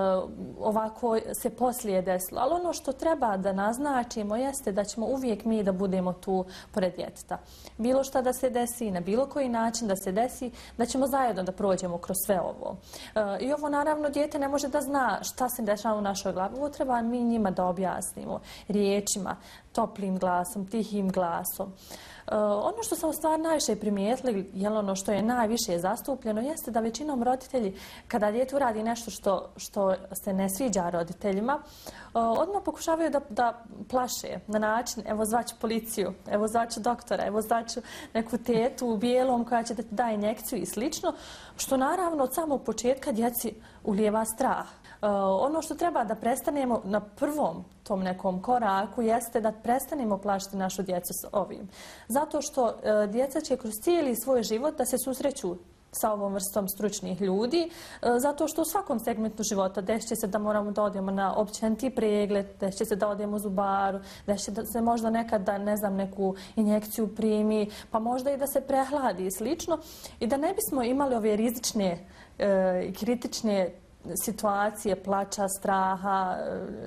ovako se poslije desilo. Ali ono što treba da naznačimo jeste da ćemo uvijek mi da budemo tu pored djeteta. Bilo šta da se desi, na bilo koji način da se desi, da ćemo zajedno da prođemo kroz sve ovo. E, I ovo naravno dijete ne može da zna šta se dešava u našoj glavi. Ovo treba mi njima da objasnimo riječima, toplim glasom, tihim glasom. E, ono što sam u stvari najviše primijetili, jel ono što je najviše zastupljeno, jeste da većinom roditelji, kada dijete uradi nešto što, što se ne sviđa roditeljima, e, odmah pokušavaju da, da plaše na način, evo zvaću policiju, evo zvaću doktora, evo zvaću neku tetu u bijelom koja će da ti da injekciju i slično, što naravno od samog početka djeci ulijeva strah. E, ono što treba da prestanemo na prvom tom nekom koraku jeste da prestanemo plašiti našu djecu s ovim. Zato što e, djeca će kroz cijeli svoj život da se susreću sa ovom vrstom stručnih ljudi, e, zato što u svakom segmentu života desit će se da moramo da odemo na općeniti pregled, desit će se da odemo u zubaru, desit će da se možda nekad da, ne znam, neku injekciju primi, pa možda i da se prehladi i slično. I da ne bismo imali ove rizične i e, kritične situacije, plača, straha,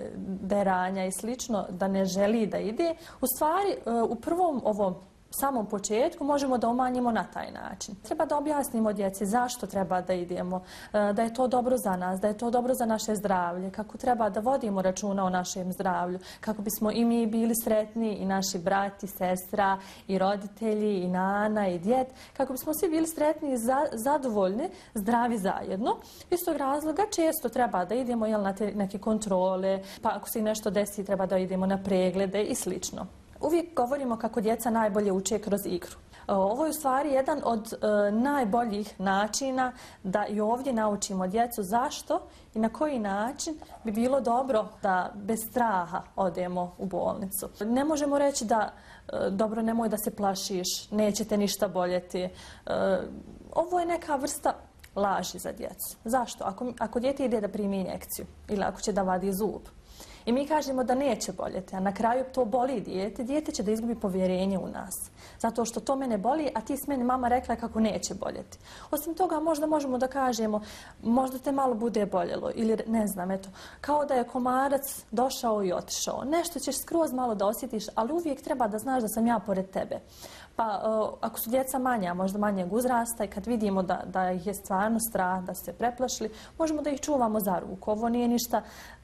deranja i slično, da ne želi da ide, u stvari u prvom ovom samom početku možemo da umanjimo na taj način. Treba da objasnimo djeci zašto treba da idemo, da je to dobro za nas, da je to dobro za naše zdravlje, kako treba da vodimo računa o našem zdravlju, kako bismo i mi bili sretni, i naši brat, i sestra, i roditelji, i nana, i djed, kako bismo svi bili sretni i za, zadovoljni, zdravi zajedno. Iz tog razloga često treba da idemo, jel, na te neke kontrole, pa ako se nešto desi treba da idemo na preglede i slično. Uvijek govorimo kako djeca najbolje uče kroz igru. Ovo je u stvari jedan od e, najboljih načina da i ovdje naučimo djecu zašto i na koji način bi bilo dobro da bez straha odemo u bolnicu. Ne možemo reći da e, dobro, nemoj da se plašiš, neće te ništa boljeti. E, ovo je neka vrsta laži za djecu. Zašto? Ako, ako dijete ide da primi injekciju ili ako će da vadi zub, i mi kažemo da neće boljeti, a na kraju to boli dijete, dijete će da izgubi povjerenje u nas. Zato što to mene boli, a ti s meni mama rekla kako neće boljeti. Osim toga, možda možemo da kažemo, možda te malo bude boljelo, ili ne znam, eto, kao da je komarac došao i otišao. Nešto ćeš skroz malo da osjetiš, ali uvijek treba da znaš da sam ja pored tebe. Pa uh, ako su djeca manja, možda manjeg uzrasta i kad vidimo da, da ih je stvarno strah, da se preplašili, možemo da ih čuvamo za ruku. Ovo nije ništa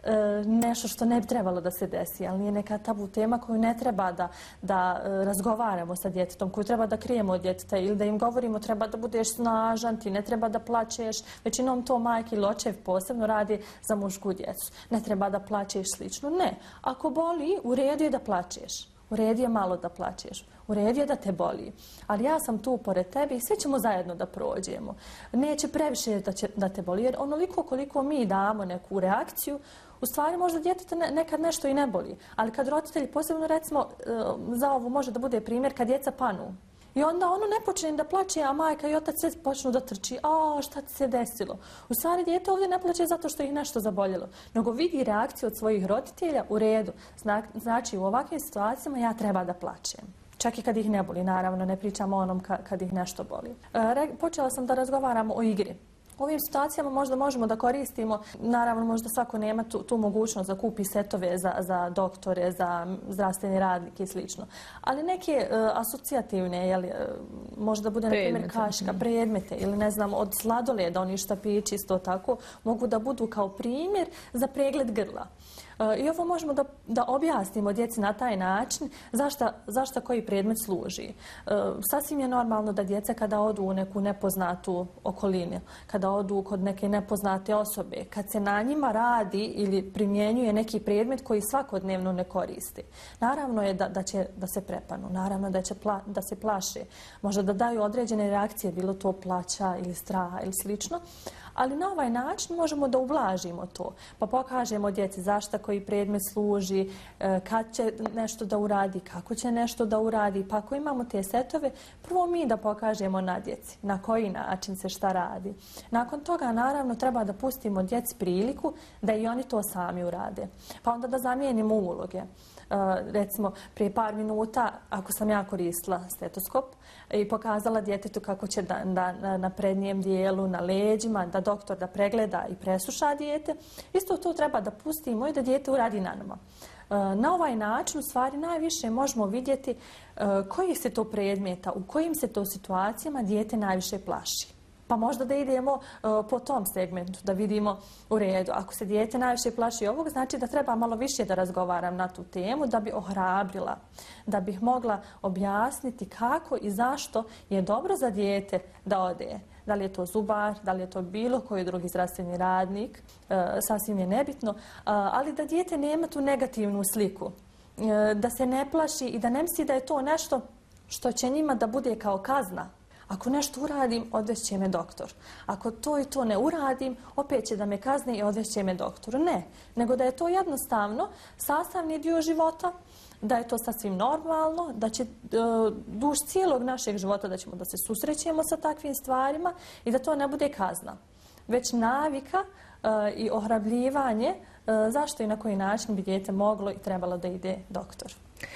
nešto što ne bi trebalo da se desi, ali nije neka tabu tema koju ne treba da, da razgovaramo sa djetetom, koju treba da krijemo od djeteta ili da im govorimo treba da budeš snažan, ti ne treba da plačeš. Većinom to majke ili očev posebno radi za mušku djecu. Ne treba da plačeš slično. Ne. Ako boli, u redu je da plačeš. U redu je malo da plačeš. U redu je da te boli. Ali ja sam tu pored tebe i svi ćemo zajedno da prođemo. Neće previše da, će, da te boli. Jer onoliko koliko mi damo neku reakciju, u stvari možda djeteta ne, nekad nešto i ne boli. Ali kad roditelji, posebno recimo za ovo može da bude primjer kad djeca panu. I onda ono ne počne da plače, a majka i otac sve počnu da trči. A šta ti se desilo? U stvari dijete ovdje ne plače zato što ih nešto zaboljelo, nego vidi reakciju od svojih roditelja u redu. Znači u ovakvim situacijama ja treba da plačem. Čak i kad ih ne boli, naravno, ne pričamo o onom kad ih nešto boli. Počela sam da razgovaram o igri. U ovim situacijama možda možemo da koristimo, naravno možda svako nema tu, tu mogućnost da kupi setove za, za doktore, za zdravstveni radnike i slično. Ali neke uh, asocijativne, jeli, uh, možda bude na primjer kaška, predmete ili ne znam od sladoleda, oni štapići isto tako, mogu da budu kao primjer za pregled grla. I ovo možemo da, da objasnimo djeci na taj način zašta, zašta koji predmet služi. E, sasvim je normalno da djeca kada odu u neku nepoznatu okolinu, kada odu kod neke nepoznate osobe, kad se na njima radi ili primjenjuje neki predmet koji svakodnevno ne koristi. Naravno je da, da će da se prepanu, naravno da će pla, da se plaše, možda da daju određene reakcije, bilo to plaća ili straha ili slično. Ali na ovaj način možemo da ublažimo to, pa pokažemo djeci zašta koji predmet služi, kad će nešto da uradi, kako će nešto da uradi. Pa ako imamo te setove, prvo mi da pokažemo na djeci na koji način se šta radi. Nakon toga, naravno, treba da pustimo djeci priliku da i oni to sami urade. Pa onda da zamijenimo uloge. Uh, recimo, prije par minuta, ako sam ja koristila stetoskop i pokazala djetetu kako će da, da na prednjem dijelu, na leđima, da doktor da pregleda i presluša dijete, isto to treba da pustimo i da dijete uradi na nama. Uh, na ovaj način, u stvari, najviše možemo vidjeti uh, kojih se to predmeta, u kojim se to situacijama dijete najviše plaši. Pa možda da idemo uh, po tom segmentu, da vidimo u redu. Ako se dijete najviše plaši ovog, znači da treba malo više da razgovaram na tu temu, da bi ohrabrila, da bih mogla objasniti kako i zašto je dobro za dijete da ode. Da li je to zubar, da li je to bilo koji drugi zdravstveni radnik, uh, sasvim je nebitno, uh, ali da dijete nema tu negativnu sliku, uh, da se ne plaši i da ne misli da je to nešto što će njima da bude kao kazna. Ako nešto uradim, odvešće me doktor. Ako to i to ne uradim, opet će da me kazne i odvešće me doktoru. Ne, nego da je to jednostavno sastavni dio života, da je to sasvim normalno, da će duž cijelog našeg života da ćemo da se susrećemo sa takvim stvarima i da to ne bude kazna, već navika i ohrabljivanje zašto i na koji način bi dijete moglo i trebalo da ide doktor.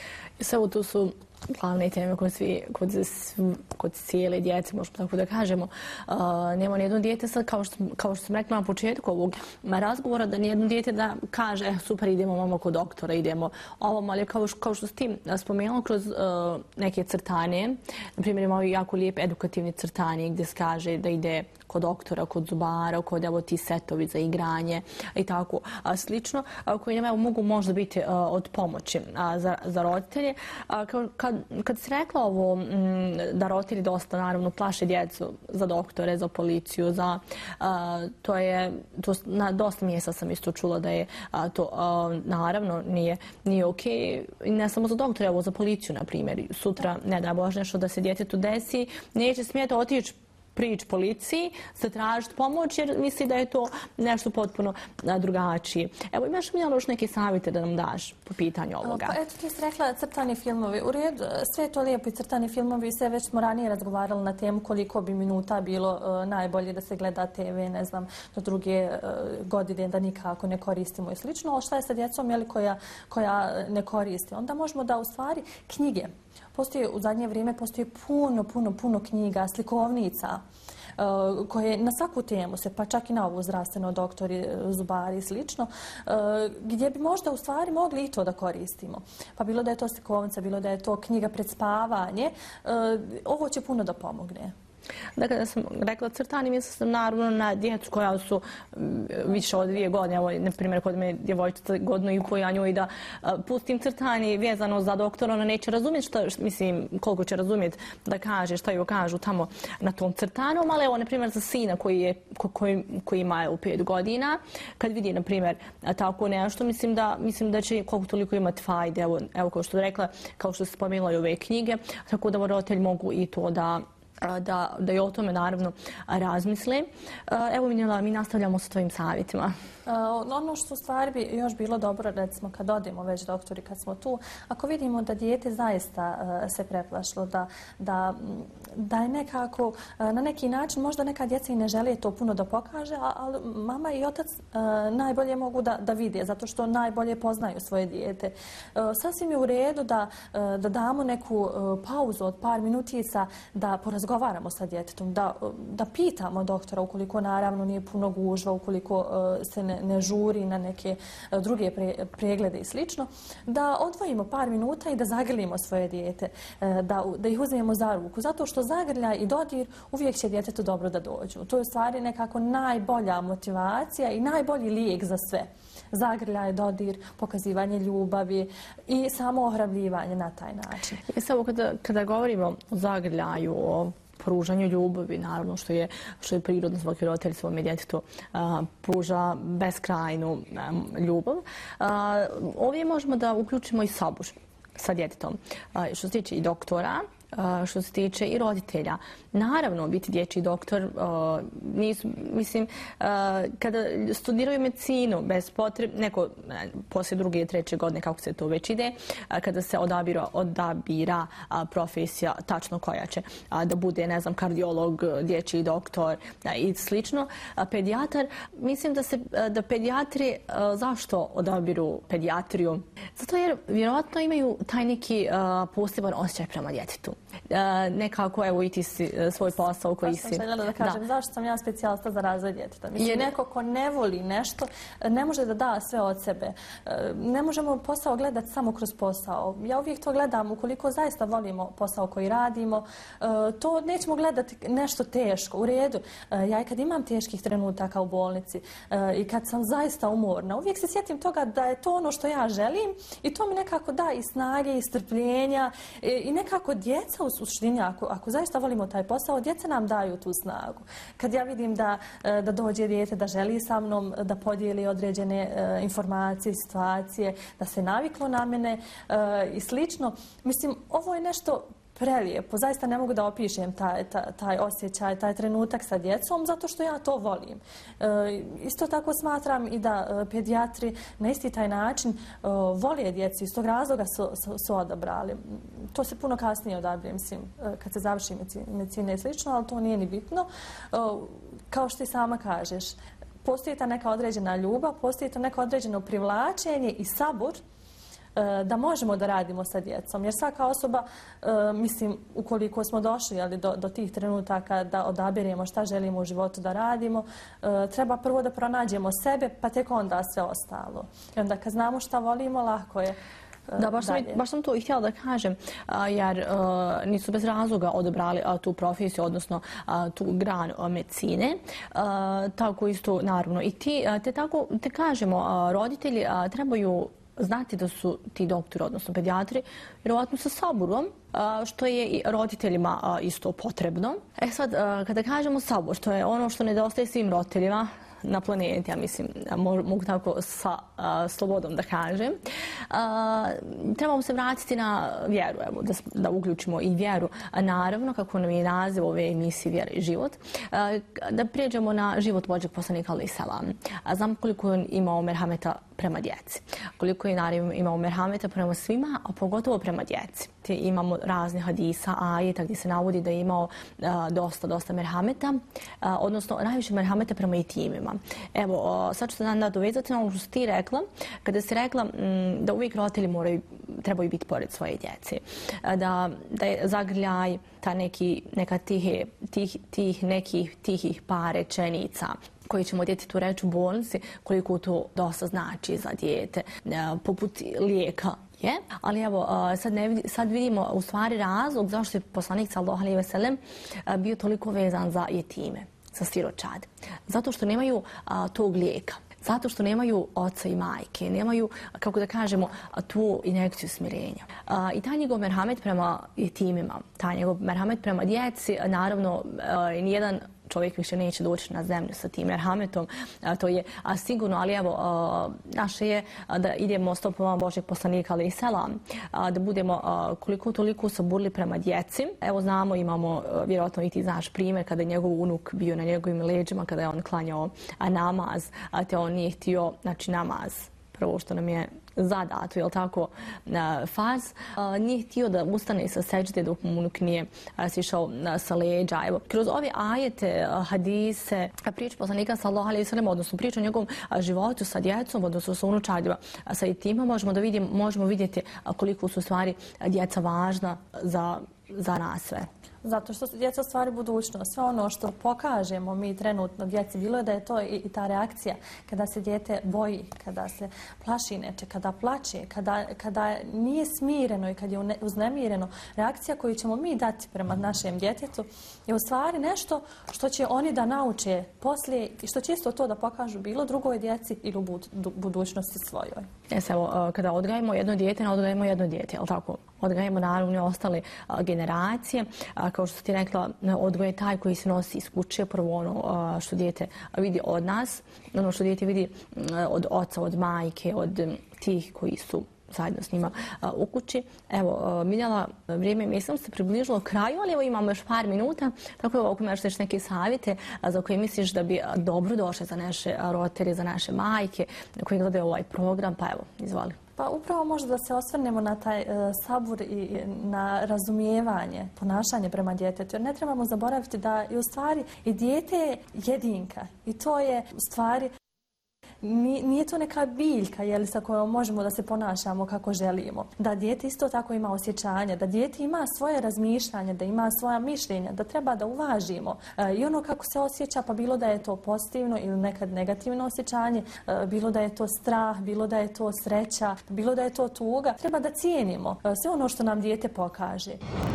Sve tu su glavne teme kod, svi, kod, kod cijele djece, možemo tako da kažemo. Uh, nema nijedno dijete sad, kao što, kao što sam rekla na početku ovog razgovora, da nijedno dijete da kaže eh, super, idemo mamo kod doktora, idemo ovom, ali kao, kao što si ti spomenula kroz uh, neke crtane, na primjer imamo jako lijep edukativni crtanje gdje se kaže da ide kod doktora, kod zubara, kod evo ti setovi za igranje i tako a, slično, a, koji nam evo, mogu možda biti a, od pomoći a, za, za roditelje. A, kad, kad si rekla ovo m, da roditelji dosta naravno plaše djecu za doktore, za policiju, za, a, to je, to, na dosta mjesta sam isto čula da je a, to a, naravno nije, nije okej. I ne samo za doktore, evo za policiju, na primjer. Sutra, ne da Bože, nešto da se djetetu desi, neće smjeti otići prič policiji, se tražiti pomoć jer misli da je to nešto potpuno drugačije. Evo, imaš mi još neke savjete da nam daš po pitanju ovoga? Pa eto, ti si rekla crtani filmovi. U redu, sve je to lijepo i crtani filmovi, sve već smo ranije razgovarali na temu koliko bi minuta bilo uh, najbolje da se gleda te ve, ne znam, do druge uh, godine da nikako ne koristimo i slično. Ali šta je sa djecom, jeli, koja, koja ne koristi? Onda možemo da u stvari knjige. Postoji, u zadnje vrijeme postoji puno, puno, puno knjiga, slikovnica uh, koje na svaku temu se, pa čak i na ovu zdravstveno, doktori, zubari i slično, uh, gdje bi možda u stvari mogli i to da koristimo. Pa bilo da je to slikovnica, bilo da je to knjiga pred spavanje, uh, ovo će puno da pomogne. Dakle, da sam rekla crtani, mislim sam naravno na djecu koja su više od dvije godine. Evo, na primjer, kod me djevojčica godinu i po, ja njoj da pustim crtani vezano za doktora, ona neće razumjeti što, mislim, koliko će razumjeti da kaže, šta joj kažu tamo na tom crtanom, ali evo, na primjer, za sina koji, je, koji, koji ima u pet godina, kad vidi, na primjer, tako nešto, mislim da, mislim da će koliko toliko imati fajde, evo, evo kao što rekla, kao što se spomenula i ove knjige, tako da roditelji mogu i to da Da, da i o tome naravno razmisle. Evo Minjela, mi nastavljamo sa tvojim savjetima. Ono što u stvari bi još bilo dobro, recimo kad odemo već doktori, kad smo tu, ako vidimo da dijete zaista se preplašilo, da, da, da je nekako na neki način, možda neka djeca i ne žele to puno da pokaže, ali mama i otac najbolje mogu da, da vide, zato što najbolje poznaju svoje dijete. Sasvim je u redu da, da damo neku pauzu od par minutica, da porazgovaramo sa djetetom, da, da pitamo doktora ukoliko naravno nije puno gužva, ukoliko se ne, ne žuri na neke druge pre, preglede i slično, da odvojimo par minuta i da zagrlimo svoje dijete, da, da ih uzmemo za ruku, zato što zagrljaj i dodir uvijek će djetetu dobro da dođu. To je u stvari nekako najbolja motivacija i najbolji lijek za sve. Zagrljaj, dodir, pokazivanje ljubavi i samo ohrabljivanje na taj način. I samo kada, kada govorimo o zagrljaju, o pružanju ljubavi, naravno što je, što je prirodno, svaki roditelj svome djetetu a, pruža beskrajnu a, ljubav. A, ovdje možemo da uključimo i sabur sa djetetom. A, što se tiče i doktora, što se tiče i roditelja. Naravno, biti dječji doktor, nisu, mislim, kada studiraju medicinu, bez potrebe, neko poslije druge i treće godine, kako se to već ide, kada se odabira, odabira profesija tačno koja će da bude, ne znam, kardiolog, dječji doktor i slično, pedijatar, mislim da se, da pedijatri, zašto odabiru pedijatriju? Zato jer vjerojatno imaju taj neki poseban osjećaj prema djetetu. Nekako, evo, i ti si svoj posao koji si... Baš sam željela da kažem, da. Zašto sam ja specijalista za razvoj djeteta? Mislim, je neko ko ne voli nešto, ne može da da sve od sebe. Ne možemo posao gledati samo kroz posao. Ja uvijek to gledam, ukoliko zaista volimo posao koji radimo, to nećemo gledati nešto teško. U redu, ja i kad imam teških trenutaka u bolnici i kad sam zaista umorna, uvijek se sjetim toga da je to ono što ja želim i to mi nekako da i snage i strpljenja i nekako djeca u suštini, ako, ako zaista volimo taj posao, djeca nam daju tu snagu. Kad ja vidim da, da dođe dijete, da želi sa mnom da podijeli određene uh, informacije, situacije, da se naviklo na mene uh, i slično, mislim, ovo je nešto prelijepo. Zaista ne mogu da opišem taj, taj, taj osjećaj, taj trenutak sa djecom, zato što ja to volim. E, isto tako smatram i da e, pedijatri na isti taj način e, vole djecu, iz tog razloga su, su, su odabrali. To se puno kasnije odabire, mislim, e, kad se završi medicina i slično, ali to nije ni bitno. E, kao što i sama kažeš, postoji ta neka određena ljubav, postoji to neko određeno privlačenje i sabur da možemo da radimo sa djecom. Jer svaka osoba, mislim, ukoliko smo došli ali, do, do tih trenutaka da odabiremo šta želimo u životu da radimo, treba prvo da pronađemo sebe, pa tek onda sve ostalo. I onda kad znamo šta volimo, lako je. Da, baš sam, baš sam to i htjela da kažem, jer uh, nisu bez razloga odabrali uh, tu profesiju, odnosno uh, tu granu uh, medicine. Uh, tako isto, naravno, i ti, uh, te tako, te kažemo, uh, roditelji uh, trebaju znati da su ti doktori, odnosno pedijatri, vjerovatno sa saburom, što je i roditeljima isto potrebno. E sad, kada kažemo sabor, to je ono što nedostaje svim roditeljima na planeti, ja mislim, mogu tako sa a, slobodom da kažem. A, trebamo se vratiti na vjeru, evo, da, da uključimo i vjeru. A, naravno, kako nam je naziv ove emisije Vjera i život, a, da prijeđemo na život Božjeg poslanika alejhi selam. Znam koliko je imao merhameta prema djeci. Koliko je naravno imao merhameta prema svima, a pogotovo prema djeci. Te imamo razne hadisa, ajeta gdje se navodi da je imao a, dosta, dosta merhameta, a, odnosno najviše merhameta prema jetimima. Evo, sad ću se da dovezati na ono što si ti rekla, kada si rekla m, da uvijek roditelji moraju, trebaju biti pored svoje djece. Da, da je zagrljaj, ta neki, neka tihe, tih, tih nekih tihih par rečenica koji ćemo djetetu reći u bolnici, koliko to dosta znači za dijete, poput lijeka je, ali evo, sad, ne vidi, sad vidimo u stvari razlog zašto je poslanik sallallahu alejhi ve sellem bio toliko vezan za jetime, za siročad. Zato što nemaju a, tog lijeka. Zato što nemaju oca i majke, nemaju, kako da kažemo, tu injekciju smirenja. A, I taj njegov merhamet prema jetimima, taj njegov merhamet prema djeci, naravno, a, nijedan čovjek više neće doći na zemlju sa tim merhametom, a, to je a, sigurno, ali evo, a, naše je a, da idemo stopama Božjeg poslanika, ali i selam, a, da budemo a, koliko toliko saburli prema djeci. Evo znamo, imamo, a, vjerojatno i ti znaš primjer, kada je njegov unuk bio na njegovim leđima, kada je on klanjao a, namaz, a te on nije htio, znači namaz, prvo što nam je zadato, jel tako, farz, nije htio da ustane sa seđde dok mu unuk nije sišao sa leđa. Evo, kroz ove ajete, hadise, priče poslanika sallallahu alejhi ve sellem, odnosno priču o njegovom životu sa djecom, odnosno sa unučadima, sa jetima, možemo da vidimo, možemo vidjeti koliko su stvari djeca važna za, za nas sve. Zato što su djeca u stvari budućnost. Sve ono što pokažemo mi trenutno djeci, bilo je da je to i ta reakcija kada se dijete boji, kada se plaši neče, kada plače, kada, kada nije smireno i kad je uznemireno. Reakcija koju ćemo mi dati prema našem djetetu je u stvari nešto što će oni da nauče poslije i što će isto to da pokažu bilo drugoj djeci ili u budućnosti svojoj. Jes, evo, kada odgajimo jedno dijete, ne odgajimo jedno dijete, jel tako? Odgajimo naravno i ostale a, generacije. A, kao što ti rekla, odgoj je taj koji se nosi iz kuće, prvo ono a, što dijete vidi od nas, ono što dijete vidi a, od oca, od majke, od m, tih koji su zajedno s njima a, u kući. Evo, a, Miljana, vrijeme mislim se približilo kraju, ali evo imamo još par minuta, tako evo, ako imaš još neke savjete a, za koje misliš da bi a, dobro došle za naše roditelje, za naše majke koji gledaju ovaj program, pa evo, izvoli. Pa upravo možda da se osvrnemo na taj e, sabur i na razumijevanje, ponašanje prema djetetu. Jer ne trebamo zaboraviti da je u stvari i dijete je jedinka. I to je u stvari, nije to neka biljka jeli, sa kojom možemo da se ponašamo kako želimo. Da dijete isto tako ima osjećanje, da dijete ima svoje razmišljanje, da ima svoja mišljenja, da treba da uvažimo. E, I ono kako se osjeća, pa bilo da je to pozitivno ili nekad negativno osjećanje, e, bilo da je to strah, bilo da je to sreća, bilo da je to tuga, treba da cijenimo e, sve ono što nam dijete pokaže.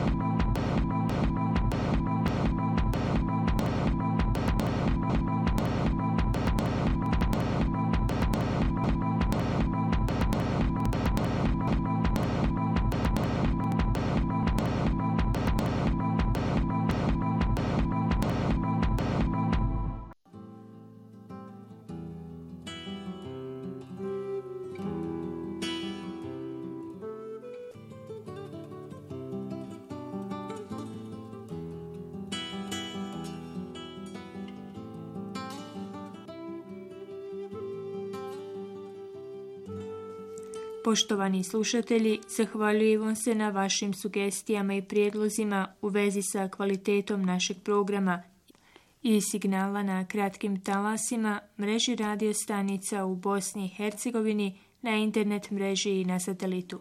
Poštovani slušatelji, zahvaljujemo se na vašim sugestijama i prijedlozima u vezi sa kvalitetom našeg programa i signala na kratkim talasima, mreži radio stanica u Bosni i Hercegovini, na internet mreži i na satelitu.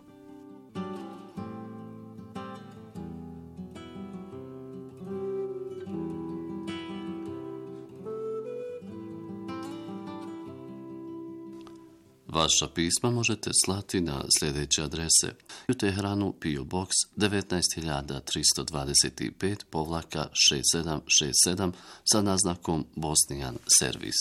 Vaša pisma možete slati na sljedeće adrese: u Teheranu P O Box devetnaest hiljada tristo dvadeset pet povlaka šest sedam šest sedam sa naznakom Bosnian Servis.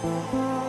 Thank you.